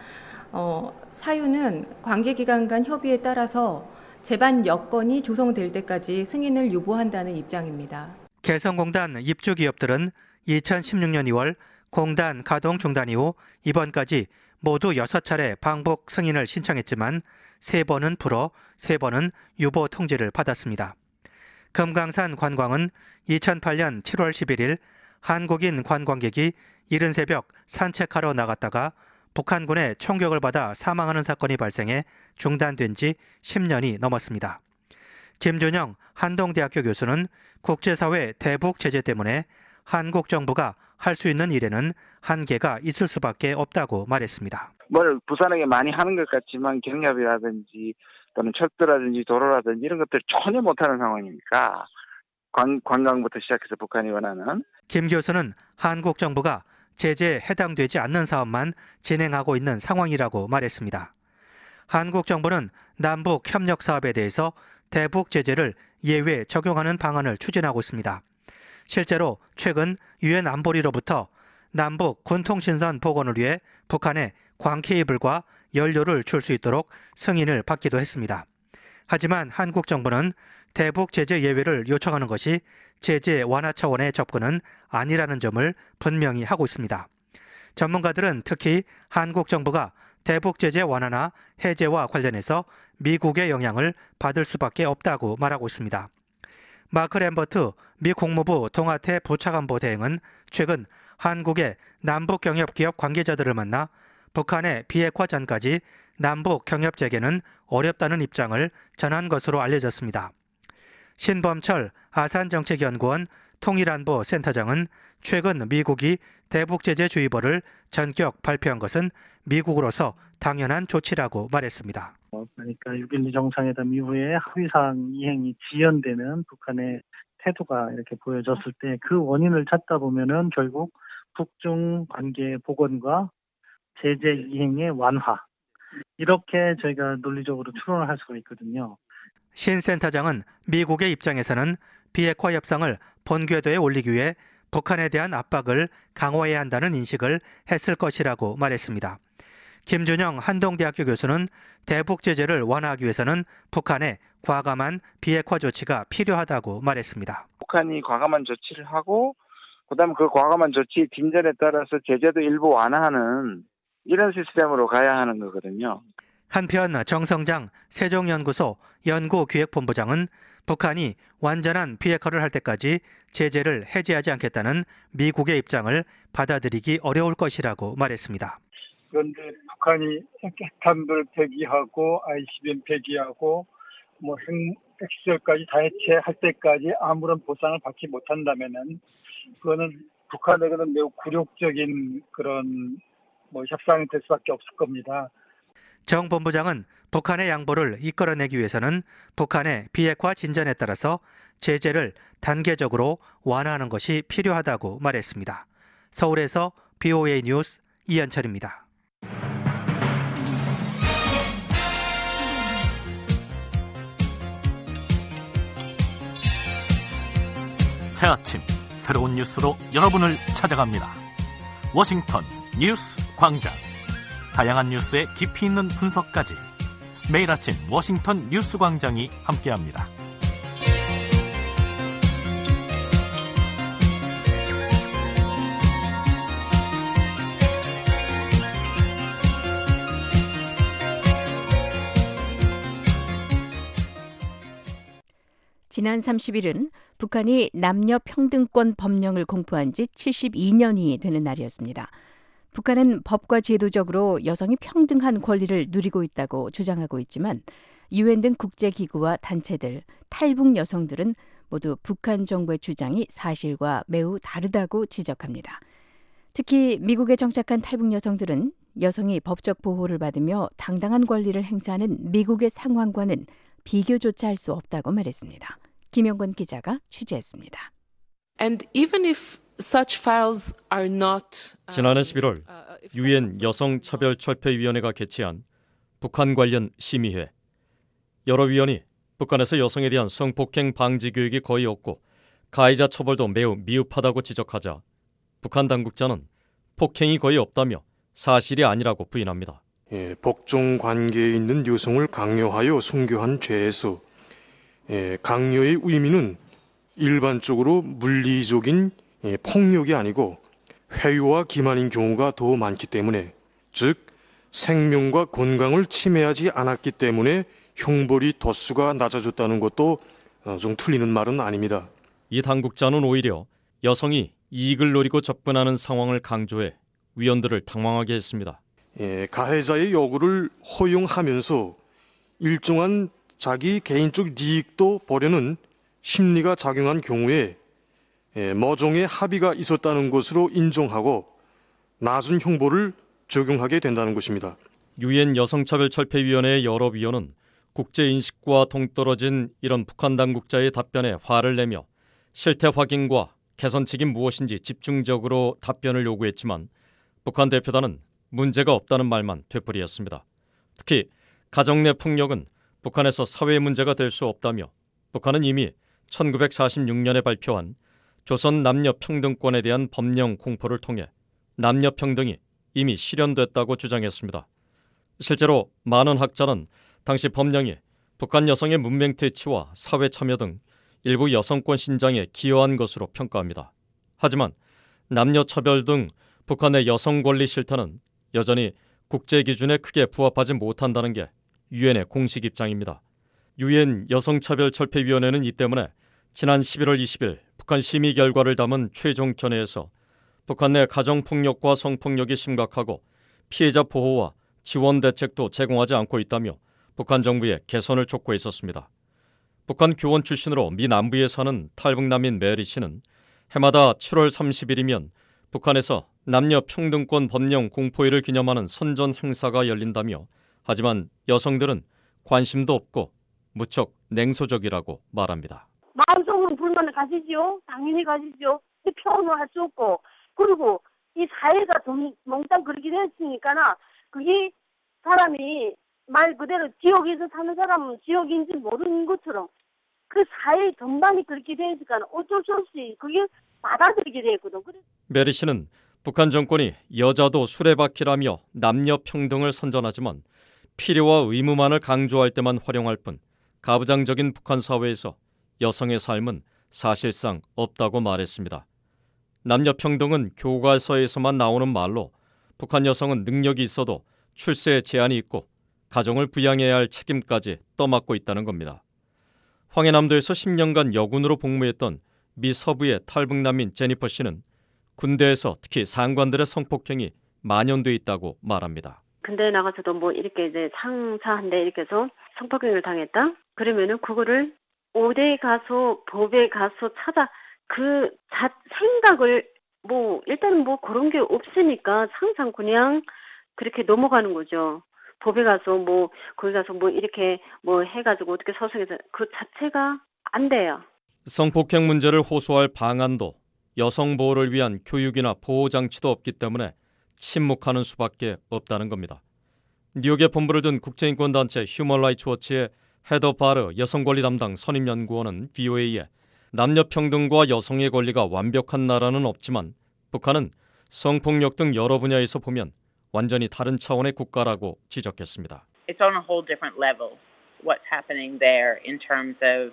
[SPEAKER 8] 사유는 관계기관 간 협의에 따라서 제반 여건이 조성될 때까지 승인을 유보한다는 입장입니다.
[SPEAKER 7] 개성공단 입주 기업들은 2016년 2월 공단 가동 중단 이후 이번까지 모두 6차례 방북 승인을 신청했지만 3번은 불어 3번은 유보 통지를 받았습니다. 금강산 관광은 2008년 7월 11일 한국인 관광객이 이른 새벽 산책하러 나갔다가 북한군의 총격을 받아 사망하는 사건이 발생해 중단된 지 10년이 넘었습니다. 김준영 한동대학교 교수는 국제사회 대북 제재 때문에 한국 정부가 할 수 있는 일에는 한계가 있을 수밖에 없다고 말했습니다.
[SPEAKER 9] 뭘 부산에게 많이 하는 것 같지만 경협이라든지 또는 철도라든지 도로라든지 이런 것들 전혀 못하는 상황이니까 관광부터 시작해서 북한이 원하는. 김
[SPEAKER 7] 교수는 한국 정부가 제재에 해당되지 않는 사업만 진행하고 있는 상황이라고 말했습니다. 한국 정부는 남북 협력 사업에 대해서 대북 제재를 예외 적용하는 방안을 추진하고 있습니다. 실제로 최근 유엔 안보리로부터 남북 군통신선 복원을 위해 북한에 광케이블과 연료를 줄 수 있도록 승인을 받기도 했습니다. 하지만 한국 정부는 대북 제재 예외를 요청하는 것이 제재 완화 차원의 접근은 아니라는 점을 분명히 하고 있습니다. 전문가들은 특히 한국 정부가 대북 제재 완화나 해제와 관련해서 미국의 영향을 받을 수밖에 없다고 말하고 있습니다. 마크 램버트 미 국무부 동아태 부차관보 대행은 최근 한국의 남북 경협 기업 관계자들을 만나 북한의 비핵화 전까지 남북 경협 재개는 어렵다는 입장을 전한 것으로 알려졌습니다. 신범철 아산정책연구원 통일안보센터장은 최근 미국이 대북제재주의보를 전격 발표한 것은 미국으로서 당연한 조치라고 말했습니다.
[SPEAKER 10] 그러니까 6.12 정상회담 이후에 합의사항 이행이 지연되는 북한의 태도가 이렇게 보여졌을 때 그 원인을 찾다 보면은 결국 북중 관계 복원과 제재 이행의 완화, 이렇게 저희가 논리적으로 추론을 할 수가 있거든요.
[SPEAKER 7] 신 센터장은 미국의 입장에서는 비핵화 협상을 본궤도에 올리기 위해 북한에 대한 압박을 강화해야 한다는 인식을 했을 것이라고 말했습니다. 김준영 한동대학교 교수는 대북 제재를 완화하기 위해서는 북한의 과감한 비핵화 조치가 필요하다고 말했습니다.
[SPEAKER 9] 북한이 과감한 조치를 하고 그다음에 그 과감한 조치 진전에 따라서 제재도 일부 완화하는 이런 시스템으로 가야 하는 거거든요.
[SPEAKER 7] 한편 정성장 세종연구소 연구기획본부장은 북한이 완전한 비핵화를 할 때까지 제재를 해제하지 않겠다는 미국의 입장을 받아들이기 어려울 것이라고 말했습니다.
[SPEAKER 11] 그런데 북한이 핵탄두를 폐기하고 ICBM 폐기하고 핵시설까지 다 해체할 때까지 아무런 보상을 받지 못한다면은 그거는 북한에게는 매우 굴욕적인 그런 협상이 될 수밖에 없을 겁니다.
[SPEAKER 7] 정 본부장은 북한의 양보를 이끌어내기 위해서는 북한의 비핵화 진전에 따라서 제재를 단계적으로 완화하는 것이 필요하다고 말했습니다. 서울에서 BOA 뉴스 이현철입니다.
[SPEAKER 1] 새 아침 새로운 뉴스로 여러분을 찾아갑니다. 워싱턴 뉴스 광장. 다양한 뉴스의 깊이 있는 분석까지 매일 아침 워싱턴 뉴스 광장이 함께합니다.
[SPEAKER 3] 지난 30일은 북한이 남녀 평등권 법령을 공포한 지 72년이 되는 날이었습니다. 북한은 법과 제도적으로 여성이 평등한 권리를 누리고 있다고 주장하고 있지만 유엔 등 국제기구와 단체들, 탈북 여성들은 모두 북한 정부의 주장이 사실과 매우 다르다고 지적합니다. 특히 미국에 정착한 탈북 여성들은 여성이 법적 보호를 받으며 당당한 권리를 행사하는 미국의 상황과는 비교조차 할 수 없다고 말했습니다. 김영건 기자가 취재했습니다.
[SPEAKER 12] And even if such files are not,
[SPEAKER 13] 지난해 11월 유엔 여성차별철폐위원회가 개최한 북한 관련 심의회. 여러 위원이 북한에서 여성에 대한 성폭행 방지 교육이 거의 없고 가해자 처벌도 매우 미흡하다고 지적하자 북한 당국자는 폭행이 거의 없다며 사실이 아니라고 부인합니다.
[SPEAKER 14] 복종 관계에 있는 여성을 강요하여 순교한 죄에서 강요의 의미는 일반적으로 물리적인 폭력이 아니고 회유와 기만인 경우가 더 많기 때문에, 즉 생명과 건강을 침해하지 않았기 때문에 형벌이 덧수가 낮아졌다는 것도 좀 틀리는 말은 아닙니다.
[SPEAKER 13] 이 당국자는 오히려 여성이 이익을 노리고 접근하는 상황을 강조해 위원들을 당황하게 했습니다.
[SPEAKER 14] 가해자의 요구를 허용하면서 일정한 자기 개인적 이익도 보려는 심리가 작용한 경우에 모종의 합의가 있었다는 것으로 인정하고 낮은 형벌을 적용하게 된다는 것입니다.
[SPEAKER 13] 유엔 여성차별철폐위원회의 여러 위원은 국제인식과 동떨어진 이런 북한 당국자의 답변에 화를 내며 실태 확인과 개선책이 무엇인지 집중적으로 답변을 요구했지만 북한 대표단은 문제가 없다는 말만 되풀이했습니다. 특히 가정 내 폭력은 북한에서 사회 문제가 될 수 없다며 북한은 이미 1946년에 발표한 조선 남녀 평등권에 대한 법령 공포를 통해 남녀 평등이 이미 실현됐다고 주장했습니다. 실제로 많은 학자는 당시 법령이 북한 여성의 문명 퇴치와 사회 참여 등 일부 여성권 신장에 기여한 것으로 평가합니다. 하지만 남녀 차별 등 북한의 여성 권리 실태는 여전히 국제 기준에 크게 부합하지 못한다는 게 유엔의 공식 입장입니다. 유엔 여성차별철폐위원회는 이 때문에 지난 11월 20일 북한 심의 결과를 담은 최종 견해에서 북한 내 가정폭력과 성폭력이 심각하고 피해자 보호와 지원 대책도 제공하지 않고 있다며 북한 정부에 개선을 촉구했었습니다. 북한 교원 출신으로 미 남부에 사는 탈북난민 메리 씨는 해마다 7월 30일이면 북한에서 남녀 평등권 법령 공포일을 기념하는 선전 행사가 열린다며, 하지만 여성들은 관심도 없고 무척 냉소적이라고 말합니다.
[SPEAKER 15] 마음속으로 불만을 가지죠. 당연히 가지죠. 표현을 할 수 없고, 그리고 이 사회가 몽땅 그렇게 됐으니까 그게 사람이 말 그대로 지옥에서 사는 사람은 지옥인지 모르는 것처럼 그 사회 전반이 그렇게 되니까 어쩔 수 없이 그게 받아들이게 되거든.
[SPEAKER 13] 메리 씨는 북한 정권이 여자도 수레바퀴라며 남녀 평등을 선전하지만 필요와 의무만을 강조할 때만 활용할 뿐 가부장적인 북한 사회에서 여성의 삶은 사실상 없다고 말했습니다. 남녀 평등은 교과서에서만 나오는 말로 북한 여성은 능력이 있어도 출세에 제한이 있고 가정을 부양해야 할 책임까지 떠맡고 있다는 겁니다. 황해남도에서 10년간 여군으로 복무했던 미 서부의 탈북난민 제니퍼 씨는 군대에서 특히 상관들의 성폭행이 만연돼 있다고 말합니다.
[SPEAKER 15] 군대에 나가서도 뭐 이렇게 이제 상사한테 이렇게 해서 성폭행을 당했다? 그러면은 그거를 어디에 가서 법에 가서 찾아 그 생각을 뭐 일단은 뭐 그런 게 없으니까 항상 그냥 그렇게 넘어가는 거죠. 법에 가서 뭐 거기 가서 뭐 이렇게 뭐 해가지고 어떻게 소송해서 그 자체가 안 돼요.
[SPEAKER 13] 성폭행 문제를 호소할 방안도 여성 보호를 위한 교육이나 보호 장치도 없기 때문에 침묵하는 수밖에 없다는 겁니다. 뉴욕에 본부를 둔 국제인권단체 휴먼 라이츠 워치의 헤더 바르 여성권리 담당 선임연구원은 VOA에 남녀 평등과 여성의 권리가 완벽한 나라는 없지만 북한은 성폭력 등 여러 분야에서 보면 완전히 다른 차원의 국가라고 지적했습니다.
[SPEAKER 16] It's on a whole different level. What's happening there in terms of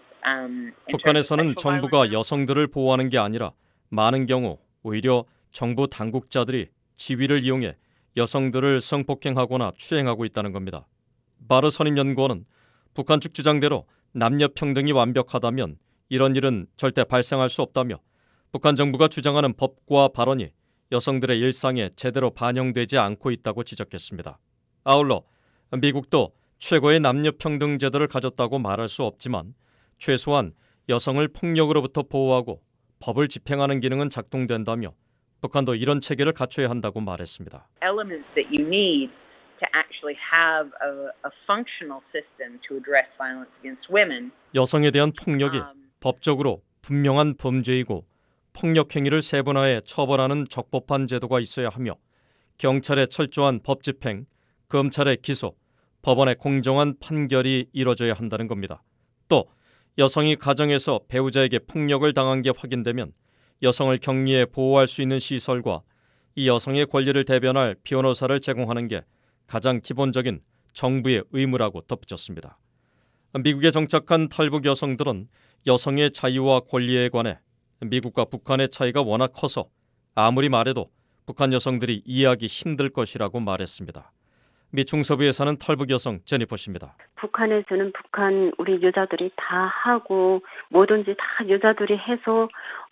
[SPEAKER 13] 북한에서는 정부가 여성들을 보호하는 게 아니라 많은 경우 오히려 정부 당국자들이 지위를 이용해 여성들을 성폭행하거나 추행하고 있다는 겁니다. 바르 선임연구원은 북한 측 주장대로 남녀 평등이 완벽하다면 이런 일은 절대 발생할 수 없다며 북한 정부가 주장하는 법과 발언이 여성들의 일상에 제대로 반영되지 않고 있다고 지적했습니다. 아울러 미국도 최고의 남녀 평등 제도를 가졌다고 말할 수 없지만 최소한 여성을 폭력으로부터 보호하고 법을 집행하는 기능은 작동된다며 북한도 이런 체계를 갖춰야 한다고 말했습니다.
[SPEAKER 16] Elements that you need to actually have a functional system to address violence against women.
[SPEAKER 13] 여성에 대한 폭력이 법적으로 분명한 범죄이고 폭력 행위를 세분화해 처벌하는 적법한 제도가 있어야 하며 경찰의 철저한 법 집행, 검찰의 기소, 법원의 공정한 판결이 이뤄져야 한다는 겁니다. 또 여성이 가정에서 배우자에게 폭력을 당한 게 확인되면 여성을 격리해 보호할 수 있는 시설과 이 여성의 권리를 대변할 변호사를 제공하는 게 가장 기본적인 정부의 의무라고 덧붙였습니다. 미국에 정착한 탈북 여성들은 여성의 자유와 권리에 관해 미국과 북한의 차이가 워낙 커서 아무리 말해도 북한 여성들이 이해하기 힘들 것이라고 말했습니다. 미 중서부에 사는 탈북 여성 제니퍼 씨입니다.
[SPEAKER 15] 북한에서는 북한 우리 여자들이 다 하고 뭐든지 다 여자들이 해서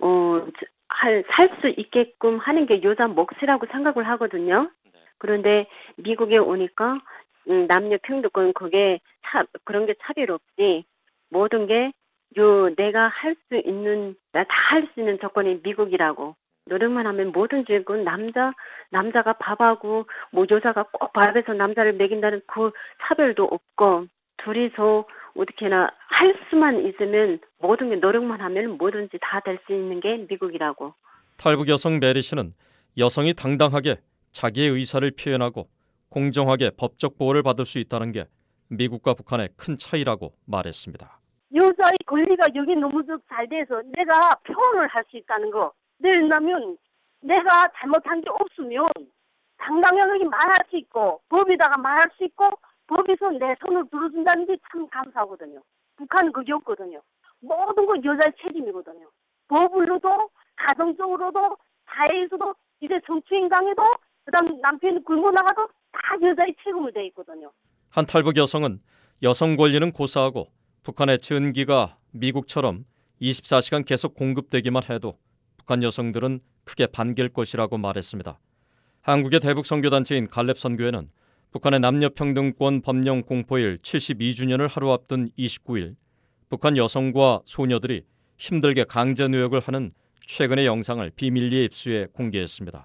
[SPEAKER 15] 살 수 있게끔 하는 게 여자 몫이라고 생각을 하거든요. 그런데 미국에 오니까 남녀 평등권 그런 게 차별 없이 모든 게 내가 할 수 있는 다 할 수 있는 조건이 미국이라고. 노력만 하면 뭐든지 그 남자가 밥하고 뭐 여자가 꼭 밥에서 남자를 먹인다는 그 차별도 없고 둘이서 어떻게나 할 수만 있으면 모든 게 노력만 하면 뭐든지 다 될 수 있는 게 미국이라고.
[SPEAKER 13] 탈북 여성 메리 씨는 여성이 당당하게 자기의 의사를 표현하고 공정하게 법적 보호를 받을 수 있다는 게 미국과 북한의 큰 차이라고 말했습니다.
[SPEAKER 17] 여자의 권리가 여기 너무 잘 돼서 내가 표현을 할 수 있다는 거. 왜냐면 내가 잘못한 게 없으면 당당하게 말할 수 있고 법에다가 말할 수 있고 법에서 내 손을 들어준다는 게 참 감사하거든요. 북한은 그게 없거든요. 모든 건 여자의 책임이거든요. 법으로도 가정적으로도 사회에서도 이제 정치인강에도 그다음 남편이 굶어 나가도 다 여자의 책임을 돼 있거든요.
[SPEAKER 13] 한 탈북 여성은 여성 권리는 고사하고 북한의 전기가 미국처럼 24시간 계속 공급되기만 해도 북한 여성들은 크게 반길 것이라고 말했습니다. 한국의 대북 선교단체인 갈렙 선교회는 북한의 남녀평등권 법령 공포일 72주년을 하루 앞둔 29일 북한 여성과 소녀들이 힘들게 강제노역을 하는 최근의 영상을 비밀리에 입수해 공개했습니다.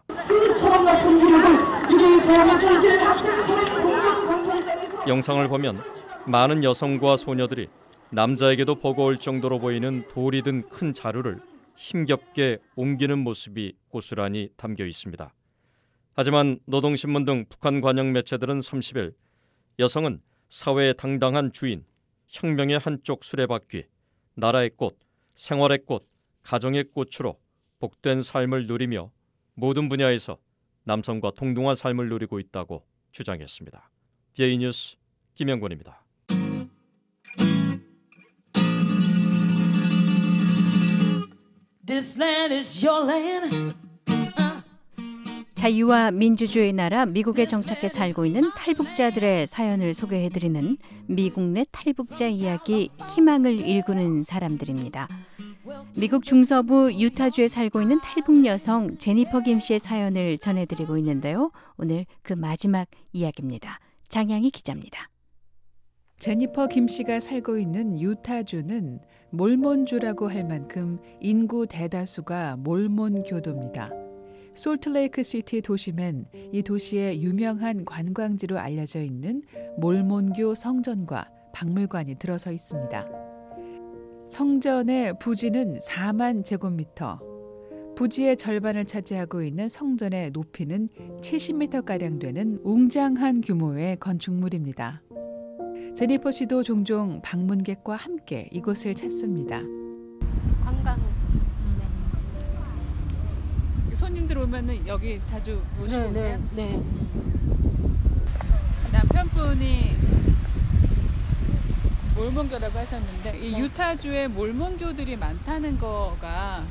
[SPEAKER 13] 영상을 보면 많은 여성과 소녀들이 남자에게도 버거울 정도로 보이는 돌이 든 큰 자루를 힘겹게 옮기는 모습이 고스란히 담겨 있습니다. 하지만 노동신문 등 북한 관영 매체들은 30일 여성은 사회의 당당한 주인, 혁명의 한쪽 수레바퀴, 나라의 꽃, 생활의 꽃, 가정의 꽃으로 복된 삶을 누리며 모든 분야에서 남성과 동등한 삶을 누리고 있다고 주장했습니다. DA 뉴스 김영권입니다.
[SPEAKER 3] This land is your land. 자유와 민주주의의 나라 미국에 정착해 살고 있는 탈북자들의 사연을 소개해드리는 미국 내 탈북자 이야기 희망을 일구는 사람들입니다. 미국 중서부 유타주에 살고 있는 탈북 여성 제니퍼 김 씨의 사연을 전해드리고 있는데요. 오늘 그 마지막 이야기입니다. 장양희 기자입니다.
[SPEAKER 18] 제니퍼 김 씨가 살고 있는 유타주는 몰몬주라고 할 만큼 인구 대다수가 몰몬 교도입니다. 솔트레이크 시티 도심엔 이 도시의 유명한 관광지로 알려져 있는 몰몬교 성전과 박물관이 들어서 있습니다. 성전의 부지는 4만 제곱미터, 부지의 절반을 차지하고 있는 성전의 높이는 70m가량 되는 웅장한 규모의 건축물입니다. 제니퍼 씨도 종종 방문객과 함께 이곳을 찾습니다.
[SPEAKER 19] 관광지.
[SPEAKER 18] 손님들 오면은 여기 자주 모시고 오세요?
[SPEAKER 19] 네.
[SPEAKER 18] 남편분이 몰몬교라고 하셨는데 이 유타주에 몰몬교들이 많다는 거가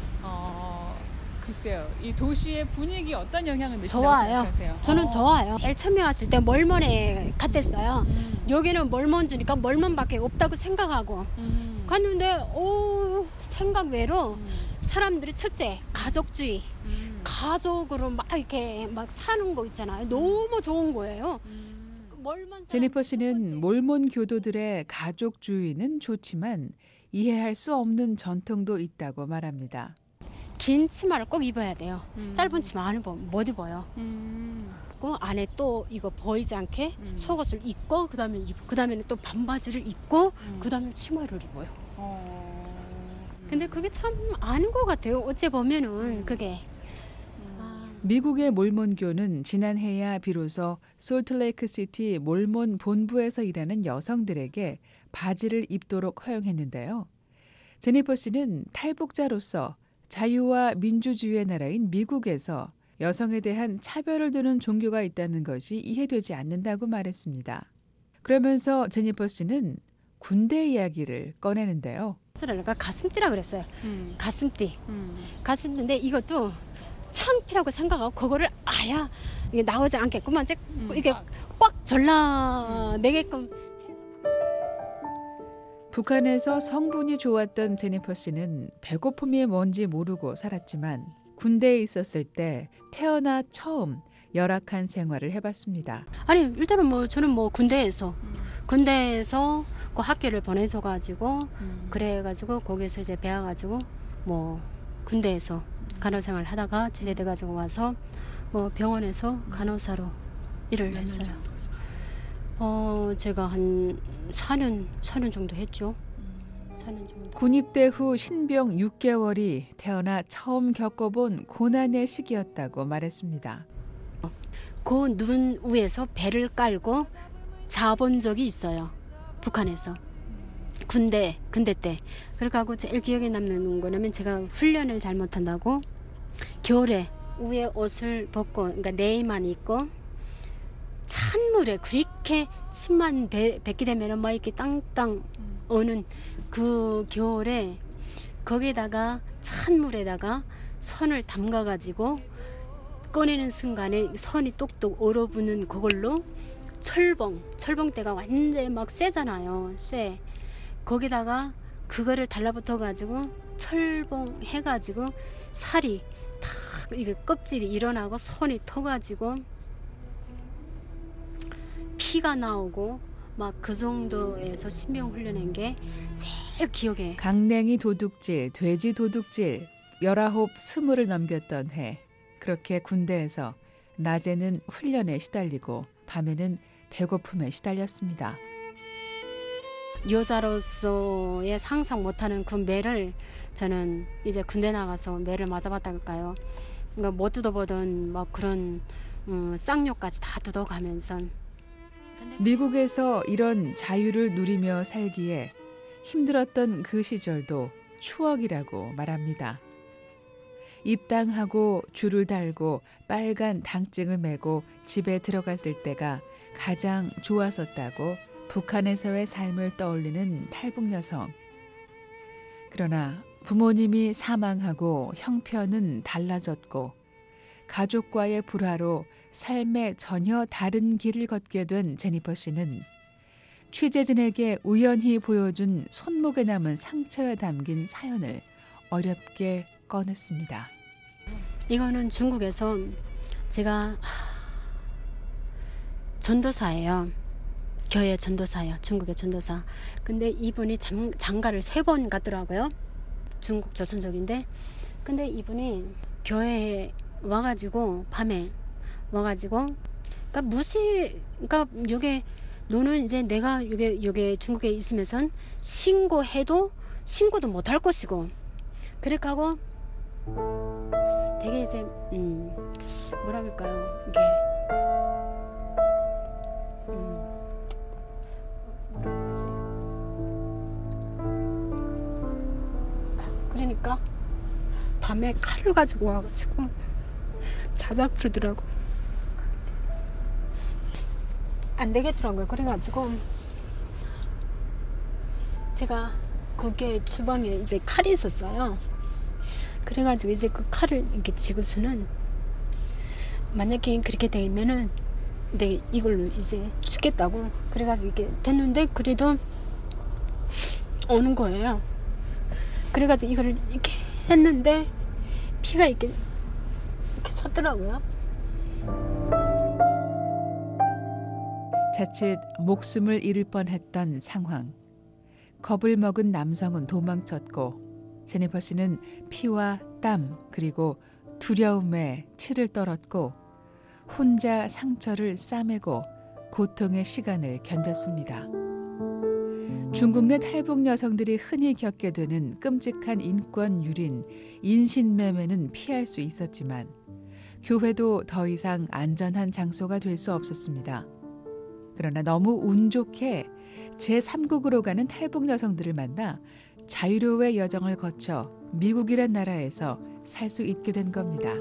[SPEAKER 18] 글쎄요. 이 도시의 분위기 어떤 영향을 미친다고 생각하세요?
[SPEAKER 19] 저는 좋아요. 제일 처음에 왔을 때 몰몬에 갔댔어요. 여기는 몰몬주니까 몰몬밖에 없다고 생각하고 갔는데 생각 외로 사람들이 첫째 가족주의, 가족으로 막 이렇게 막 사는 거 있잖아요. 너무 좋은 거예요.
[SPEAKER 18] 제니퍼 씨는 몰몬 교도들의 가족주의는 좋지만 이해할 수 없는 전통도 있다고 말합니다.
[SPEAKER 19] 긴 치마를 꼭 입어야 돼요. 짧은 치마 안 입으면 못 입어요. 그 안에 또 이거 보이지 않게 속옷을 입고 그다음에는 또 반바지를 입고 그다음에 치마를 입어요. 근데 그게 참 아는 것 같아요. 어째 보면은 그게.
[SPEAKER 18] 미국의 몰몬교는 지난해야 비로소 솔트레이크시티 몰몬 본부에서 일하는 여성들에게 바지를 입도록 허용했는데요. 제니퍼 씨는 탈북자로서 자유와 민주주의의 나라인 미국에서 여성에 대한 차별을 두는 종교가 있다는 것이 이해되지 않는다고 말했습니다. 그러면서 제니퍼 씨는 군대 이야기를 꺼내는데요.
[SPEAKER 19] 내가 가슴띠라 그랬어요. 가슴띠. 가슴띠인데 이것도 창피라고 생각하고 그거를 아야 이게 나오지 않겠구만 이게 꽉 절라매게끔.
[SPEAKER 18] 북한에서 성분이 좋았던 제니퍼 씨는 배고픔이 뭔지 모르고 살았지만 군대에 있었을 때 태어나 처음 열악한 생활을 해봤습니다.
[SPEAKER 19] 아니 일단은 저는 군대에서 그 학교를 보내서 가지고 그래가지고 거기서 이제 배워가지고 군대에서 간호생활 하다가 제대돼 가지고 와서 병원에서 간호사로 일을 했어요. 제가 한 4년 정도 했죠. 4년 정도.
[SPEAKER 18] 군입대 후 신병 6개월이 태어나 처음 겪어본 고난의 시기였다고 말했습니다.
[SPEAKER 19] 그 눈 위에서 배를 깔고 자본 적이 있어요. 북한에서. 군대 때. 그래가지고 제일 기억에 남는 거냐면 제가 훈련을 잘못한다고 겨울에 위에 옷을 벗고 그러니까 내의만 입고 찬물에 그렇게 침만 뱉게 되면 막 이렇게 땅땅 오는 그 겨울에 거기에다가 찬물에다가 선을 담가가지고 꺼내는 순간에 선이 똑똑 얼어붙는 그걸로 철봉대가 완전히 막 쇠잖아요. 쇠. 거기다가 그거를 달라붙어 가지고 철봉 해가지고 살이 탁 이게 껍질이 일어나고 선이 터가지고 피가 나오고 막 그 정도에서 신병 훈련한 게 제일 기억에.
[SPEAKER 18] 강냉이 도둑질, 돼지 도둑질, 19, 20을 넘겼던 해. 그렇게 군대에서 낮에는 훈련에 시달리고 밤에는 배고픔에 시달렸습니다.
[SPEAKER 19] 여자로서의 상상 못하는 그 매를 저는 이제 군대 나가서 매를 맞아봤달까요. 그러니까 못 뜯어보던 막 그런 쌍욕까지 다 뜯어가면서.
[SPEAKER 18] 미국에서 이런 자유를 누리며 살기에 힘들었던 그 시절도 추억이라고 말합니다. 입당하고 줄을 달고 빨간 당증을 메고 집에 들어갔을 때가 가장 좋았었다고 북한에서의 삶을 떠올리는 탈북 여성. 그러나 부모님이 사망하고 형편은 달라졌고 가족과의 불화로 삶의 전혀 다른 길을 걷게 된 제니퍼 씨는 취재진에게 우연히 보여준 손목에 남은 상처에 담긴 사연을 어렵게 꺼냈습니다.
[SPEAKER 19] 이거는 중국에서 제가 전도사예요. 교회 전도사예요. 중국의 전도사. 근데 이분이 장가를 3번 갔더라고요. 중국 조선족인데. 근데 이분이 교회에 와가지고 밤에 와가지고 그러니까 요게 너는 이제 내가 요게 중국에 있으면선 신고도 못할 것이고 그렇게 하고 되게 이제 뭐라 그럴까요 이게 뭐라 그러지 그러니까 밤에 칼을 가지고 와가지고 자자 부르더라고. 안 되겠더라고요. 그래가지고 제가 그게 주방에 이제 칼이 있었어요. 그래가지고 이제 그 칼을 이렇게 쥐고서는 만약에 그렇게 되면은 내 이걸로 이제 죽겠다고 그래가지고 이렇게 됐는데 그래도 오는 거예요. 그래가지고 이거를 이렇게 했는데 피가 이렇게 섰더라고요.
[SPEAKER 18] 자칫 목숨을 잃을 뻔했던 상황. 겁을 먹은 남성은 도망쳤고 제니퍼 씨는 피와 땀 그리고 두려움에 치를 떨었고 혼자 상처를 싸매고 고통의 시간을 견뎠습니다. 중국 내 탈북 여성들이 흔히 겪게 되는 끔찍한 인권 유린, 인신매매는 피할 수 있었지만 교회도 더 이상 안전한 장소가 될 수 없었습니다. 그러나 너무 운 좋게 제3국으로 가는 탈북 여성들을 만나 자유로의 여정을 거쳐 미국이란 나라에서 살 수 있게 된 겁니다.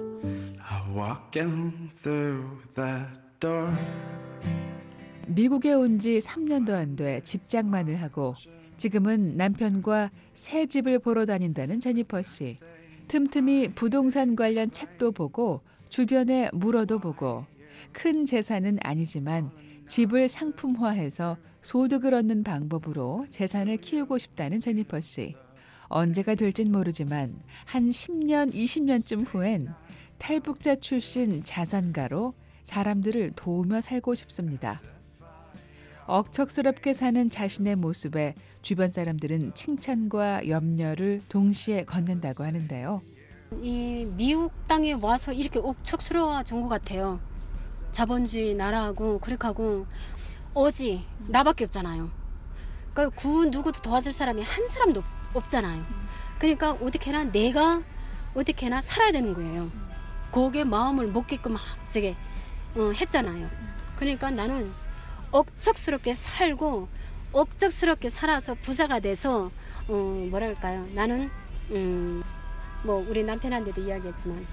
[SPEAKER 18] 미국에 온 지 3년도 안 돼 집장만을 하고 지금은 남편과 새 집을 보러 다닌다는 제니퍼 씨. 틈틈이 부동산 관련 책도 보고 주변에 물어도 보고 큰 재산은 아니지만 집을 상품화해서 소득을 얻는 방법으로 재산을 키우고 싶다는 제니퍼 씨. 언제가 될진 모르지만 한 10년, 20년쯤 후엔 탈북자 출신 자산가로 사람들을 도우며 살고 싶습니다. 억척스럽게 사는 자신의 모습에 주변 사람들은 칭찬과 염려를 동시에 걷는다고 하는데요.
[SPEAKER 19] 이 미국 땅에 와서 이렇게 억척스러워진 것 같아요. 자본주의 나라하고 그렇게 하고 오지 나밖에 없잖아요. 그러니까 그 누구도 도와줄 사람이 한 사람도 없잖아요. 그러니까 어떻게나 내가 어떻게나 살아야 되는 거예요. 거기에 마음을 먹게끔 저게 했잖아요. 그러니까 나는 억척스럽게 살고 억척스럽게 살아서 부자가 돼서 뭐랄까요? 나는 뭐 우리 남편한테도 이야기했지만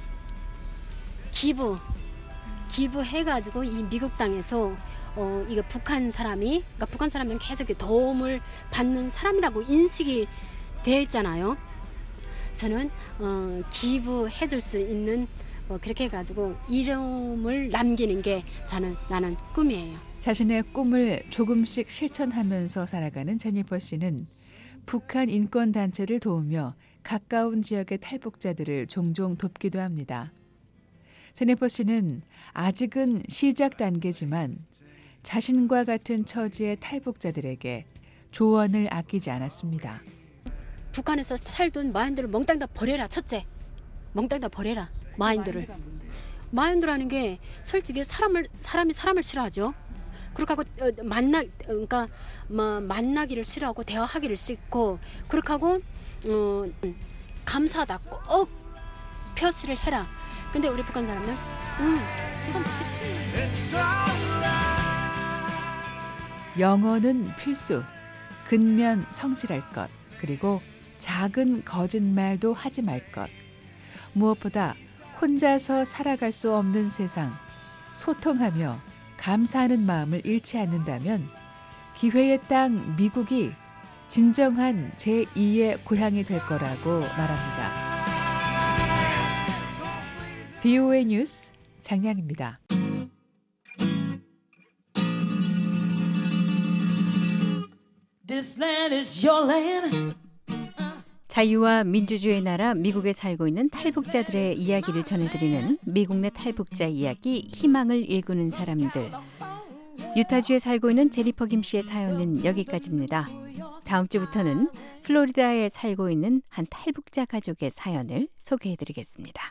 [SPEAKER 19] 기부해가지고 이 미국 땅에서 이거 북한 사람이 그러니까 북한 사람은 계속 도움을 받는 사람이라고 인식이 되어 있잖아요. 저는 기부해줄 수 있는 그렇게 해가지고 이름을 남기는 게 나는 꿈이에요.
[SPEAKER 18] 자신의 꿈을 조금씩 실천하면서 살아가는 제니퍼 씨는 북한 인권단체를 도우며 가까운 지역의 탈북자들을 종종 돕기도 합니다. 제니퍼 씨는 아직은 시작 단계지만 자신과 같은 처지의 탈북자들에게 조언을 아끼지 않았습니다.
[SPEAKER 19] 북한에서 살던 마인드를 몽땅 다 버려라. 첫째, 몽땅 다 버려라. 마인드를. 마인드라는 게 솔직히 사람이 사람을 싫어하죠. 그렇게 하고 만나기를 싫어하고 대화하기를 싫고 그렇게 하고 감사하다 꼭 표시를 해라. 근데 우리 북한 사람들 지금
[SPEAKER 18] 영어는 필수, 근면 성실할 것, 그리고 작은 거짓말도 하지 말 것. 무엇보다 혼자서 살아갈 수 없는 세상, 소통하며 감사하는 마음을 잃지 않는다면 기회의 땅 미국이 진정한 제2의 고향이 될 거라고 말합니다. VOA 뉴스 장량입니다.
[SPEAKER 3] 자유와 민주주의의 나라 미국에 살고 있는 탈북자들의 이야기를 전해드리는 미국 내 탈북자 이야기 희망을 일구는 사람들. 유타주에 살고 있는 제니퍼 김 씨의 사연은 여기까지입니다. 다음 주부터는 플로리다에 살고 있는 한 탈북자 가족의 사연을 소개해드리겠습니다.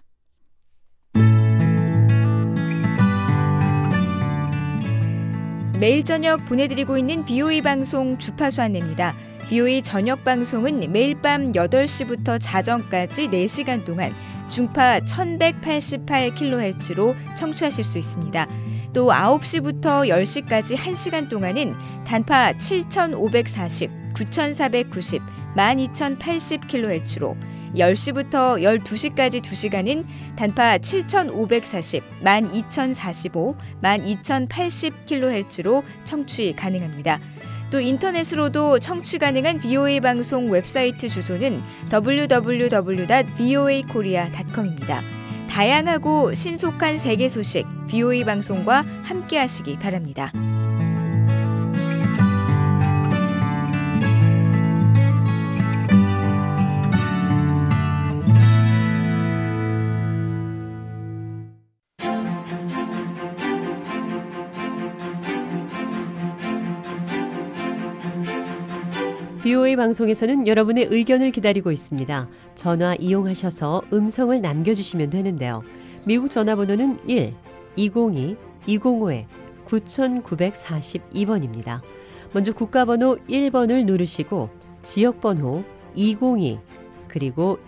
[SPEAKER 4] 매일 저녁 보내드리고 있는 BOE 방송 주파수 안내입니다. BOE 저녁 방송은 매일 밤 8시부터 자정까지 4시간 동안 중파 1188kHz로 청취하실 수 있습니다. 또 9시부터 10시까지 1시간 동안은 단파 7540, 9490, 12080kHz로 10시부터 12시까지 2시간은 단파 7540, 12045, 12080kHz로 청취 가능합니다. 또 인터넷으로도 청취 가능한 VOA 방송 웹사이트 주소는 www.voakorea.com입니다. 다양하고 신속한 세계 소식 VOA 방송과 함께 하시기 바랍니다.
[SPEAKER 20] VOA 방송에서는 여러분의 의견을 기다리고 있습니다. 전화 이용하셔서 음성을 남겨주시면 되는데요. 미국 전화번호는 1-202-205-9942번입니다. 먼저 국가번호 1번을 누르시고 지역번호 202 그리고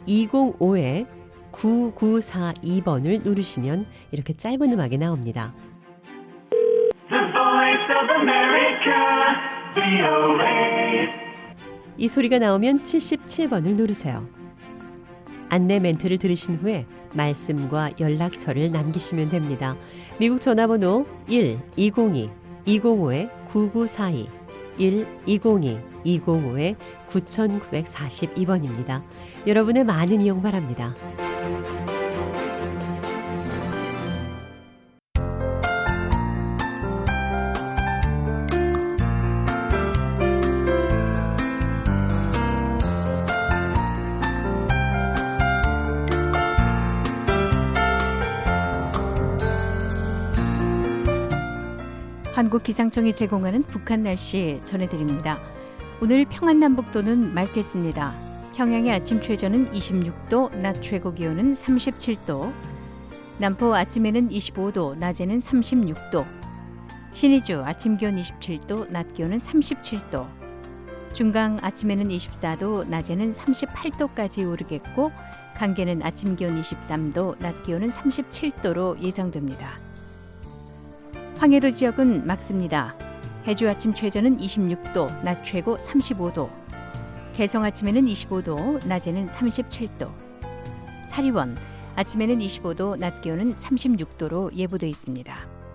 [SPEAKER 20] 205-9942번을 누르시면 이렇게 짧은 음악이 나옵니다. 이 소리가 나오면 77번을 누르세요. 안내 멘트를 들으신 후에 말씀과 연락처를 남기시면 됩니다. 미국 전화번호 1-202-205-9942 1-202-205-9942번입니다. 여러분의 많은 이용 바랍니다.
[SPEAKER 3] 한국기상청이 제공하는 북한 날씨 전해드립니다. 오늘 평안남북도는 맑겠습니다. 평양의 아침 최저는 26도, 낮 최고 기온은 37도, 남포 아침에는 25도, 낮에는 36도, 신의주 아침 기온 27도, 낮 기온은 37도, 중강 아침에는 24도, 낮에는 38도까지 오르겠고, 강계는 아침 기온 23도, 낮 기온은 37도로 예상됩니다. 황해도 지역은 맑습니다. 해주 아침 최저는 26도, 낮 최고 35도. 개성 아침에는 25도, 낮에는 37도. 사리원 아침에는 25도, 낮 기온은 36도로 예보돼 있습니다.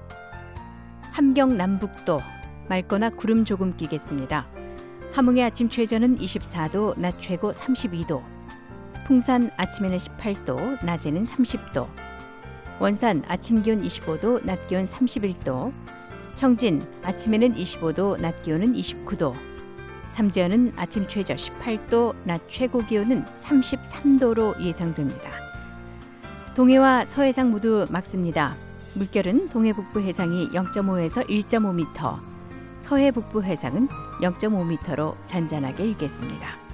[SPEAKER 3] 함경 남북도 맑거나 구름 조금 끼겠습니다. 함흥의 아침 최저는 24도, 낮 최고 32도. 풍산 아침에는 18도, 낮에는 30도. 원산 아침 기온 25도, 낮 기온 31도. 청진 아침에는 25도, 낮 기온은 29도. 삼지연은 아침 최저 18도, 낮 최고 기온은 33도로 예상됩니다. 동해와 서해상 모두 맑습니다. 물결은 동해 북부 해상이 0.5에서 1.5m, 서해 북부 해상은 0.5m로 잔잔하게 일겠습니다.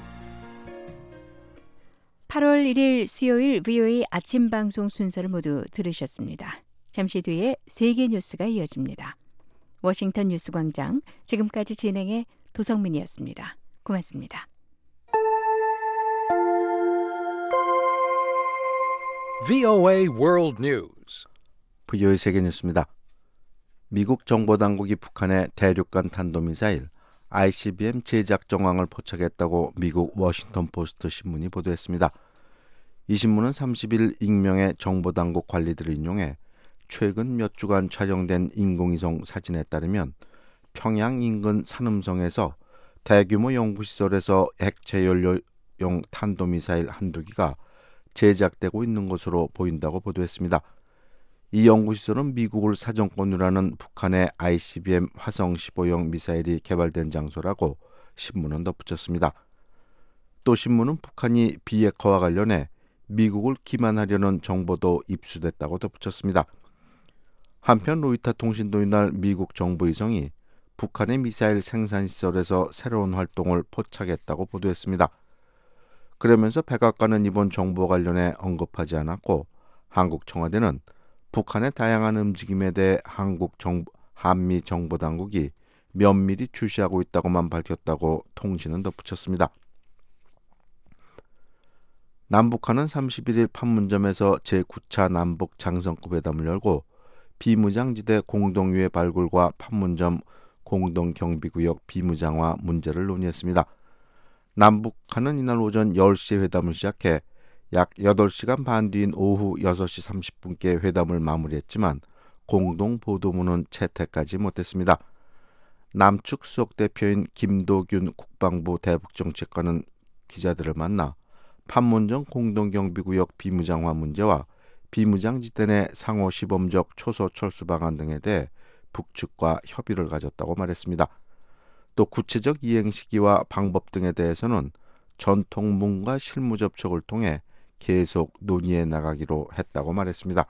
[SPEAKER 3] 8월 1일 수요일 VOA 아침 방송 순서를 모두 들으셨습니다. 잠시 뒤에 세계 뉴스가 이어집니다. 워싱턴 뉴스광장, 지금까지 진행의 도성민이었습니다. 고맙습니다.
[SPEAKER 21] VOA World News.
[SPEAKER 2] VOA 세계 뉴스입니다. 미국 정보당국이 북한의 대륙간 탄도미사일 ICBM 제작 정황을 포착했다고 미국 워싱턴 포스트 신문이 보도했습니다. 이 신문은 30일 익명의 정보당국 관리들을 인용해 최근 몇 주간 촬영된 인공위성 사진에 따르면 평양 인근 산음성에서 대규모 연구시설에서 핵체 연료용 탄도미사일 한두 기가 제작되고 있는 것으로 보인다고 보도했습니다. 이 연구시설은 미국을 사정권으로 하는 북한의 ICBM 화성 15형 미사일이 개발된 장소라고 신문은 덧붙였습니다. 또 신문은 북한이 비핵화와 관련해 미국을 기만하려는 정보도 입수됐다고 덧붙였습니다. 한편 로이터 통신도 이날 미국 정보위성이 북한의 미사일 생산시설에서 새로운 활동을 포착했다고 보도했습니다. 그러면서 백악관은 이번 정보 관련해 언급하지 않았고 한국 청와대는 북한의 다양한 움직임에 대해 한미 정보당국이 면밀히 주시하고 있다고만 밝혔다고 통신은 덧붙였습니다. 남북한은 31일 판문점에서 제9차 남북 장성급 회담을 열고 비무장지대 공동유해 발굴과 판문점 공동경비구역 비무장화 문제를 논의했습니다. 남북한은 이날 오전 10시에 회담을 시작해 약 8시간 반 뒤인 오후 6시 30분께 회담을 마무리했지만 공동보도문은 채택하지 못했습니다. 남측 수석대표인 김도균 국방부 대북정책관은 기자들을 만나 판문점 공동경비구역 비무장화 문제와 비무장지대 내 상호 시범적 초소 철수 방안 등에 대해 북측과 협의를 가졌다고 말했습니다. 또 구체적 이행 시기와 방법 등에 대해서는 전통문과 실무 접촉을 통해 계속 논의해 나가기로 했다고 말했습니다.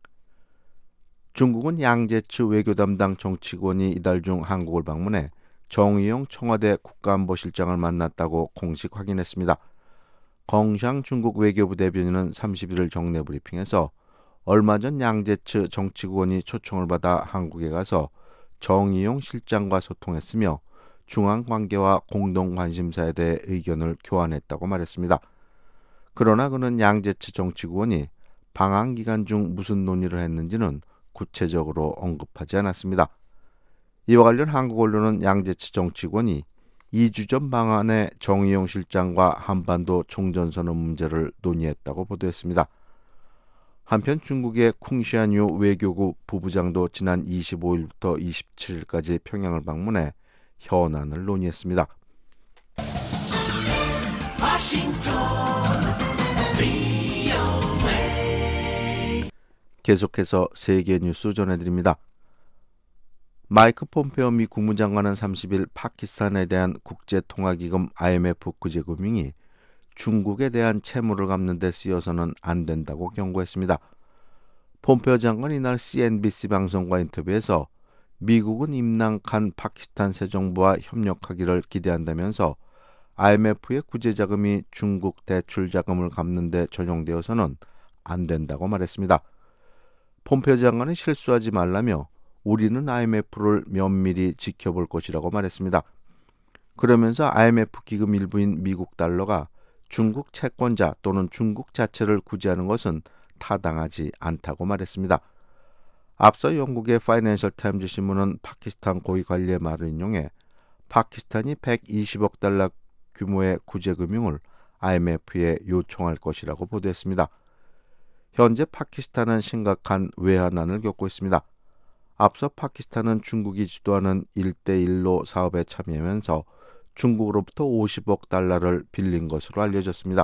[SPEAKER 2] 중국은 양재츠 외교 담당 정치권이 이달 중 한국을 방문해 정의용 청와대 국가안보실장을 만났다고 공식 확인했습니다. 껑샹 중국 외교부 대변인은 31일 정례 브리핑에서 얼마 전 양제츠 정치국원이 초청을 받아 한국에 가서 정의용 실장과 소통했으며 중앙 관계와 공동 관심사에 대해 의견을 교환했다고 말했습니다. 그러나 그는 양제츠 정치국원이 방한 기간 중 무슨 논의를 했는지는 구체적으로 언급하지 않았습니다. 이와 관련 한국 언론은 양제츠 정치국원이 2주 전 방한에 정의용 실장과 한반도 총전선언 문제를 논의했다고 보도했습니다. 한편 중국의 쿵시안유 외교부 부부장도 지난 25일부터 27일까지 평양을 방문해 현안을 논의했습니다. 계속해서 세계 뉴스 전해드립니다. 마이크 폼페오 미 국무장관은 30일 파키스탄에 대한 국제통화기금 IMF 구제금융이 중국에 대한 채무를 갚는 데 쓰여서는 안 된다고 경고했습니다. 폼페오 장관이 이날 CNBC 방송과 인터뷰에서 미국은 임랑칸 파키스탄 새 정부와 협력하기를 기대한다면서 IMF의 구제자금이 중국 대출 자금을 갚는 데 전용되어서는 안 된다고 말했습니다. 폼페오 장관은 실수하지 말라며 우리는 IMF를 면밀히 지켜볼 것이라고 말했습니다. 그러면서 IMF 기금 일부인 미국 달러가 중국 채권자 또는 중국 자체를 구제하는 것은 타당하지 않다고 말했습니다. 앞서 영국의 파이낸셜 타임즈 신문은 파키스탄 고위 관리의 말을 인용해 파키스탄이 120억 달러 규모의 구제금융을 IMF에 요청할 것이라고 보도했습니다. 현재 파키스탄은 심각한 외환난을 겪고 있습니다. 앞서 파키스탄은 중국이 주도하는 1대1로 사업에 참여하면서 중국으로부터 50억 달러를 빌린 것으로 알려졌습니다.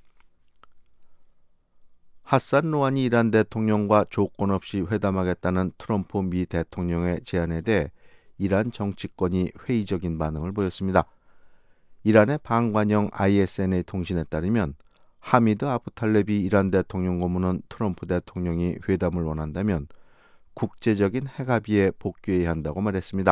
[SPEAKER 2] 하산 로하니 이란 대통령과 조건 없이 회담하겠다는 트럼프 미 대통령의 제안에 대해 이란 정치권이 회의적인 반응을 보였습니다. 이란의 방관영 ISNA 통신에 따르면 하미드 아부탈레비 이란 대통령 고문은 트럼프 대통령이 회담을 원한다면 국제적인 핵합의에 복귀해야 한다고 말했습니다.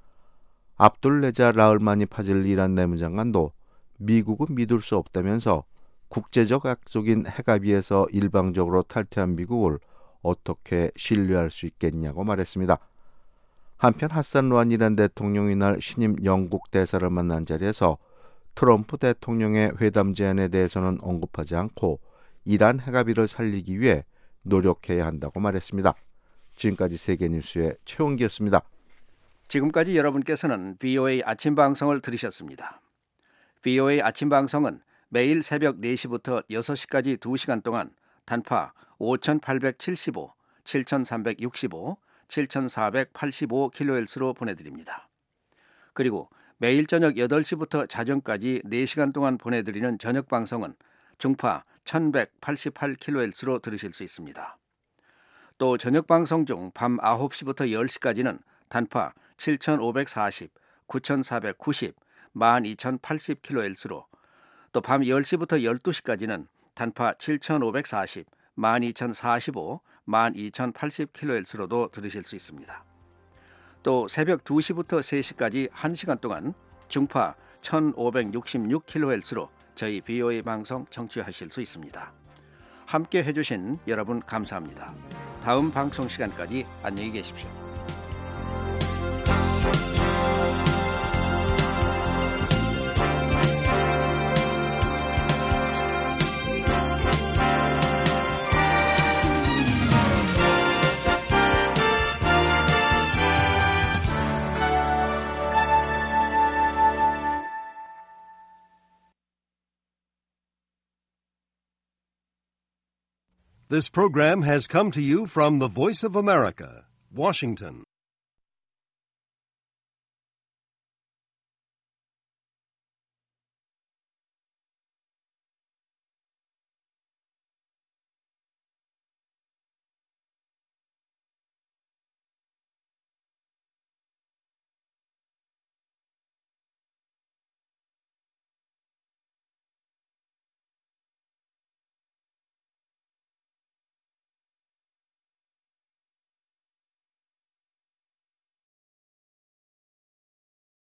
[SPEAKER 2] 압둘레자 라을마니 파질리 이란 내무장관도 미국은 믿을 수 없다면서 국제적 약속인 핵합의에서 일방적으로 탈퇴한 미국을 어떻게 신뢰할 수 있겠냐고 말했습니다. 한편 하산 로하니 이란 대통령이 이날 신임 영국 대사를 만난 자리에서 트럼프 대통령의 회담 제안에 대해서는 언급하지 않고 이란 핵합의를 살리기 위해 노력해야 한다고 말했습니다. 지금까지 세계뉴스의 최원기였습니다.
[SPEAKER 5] 지금까지 여러분께서는 VOA 아침 방송을 들으셨습니다. VOA 아침 방송은 매일 새벽 4시부터 6시까지 2시간 동안 단파 5875, 7365, 7485kHz로 보내드립니다. 그리고 매일 저녁 8시부터 자정까지 4시간 동안 보내드리는 저녁 방송은 중파 1188kHz로 들으실 수 있습니다. 또 저녁 방송 중 밤 9시부터 10시까지는 단파 7540, 9490, 12080kHz로 또 밤 10시부터 12시까지는 단파 7540, 12045, 12080kHz로도 들으실 수 있습니다. 또 새벽 2시부터 3시까지 1시간 동안 중파 1566kHz로 저희 VOA 방송 청취하실 수 있습니다. 함께 해주신 여러분 감사합니다. 다음 방송 시간까지 안녕히 계십시오.
[SPEAKER 21] This program has come to you from the Voice of America, Washington.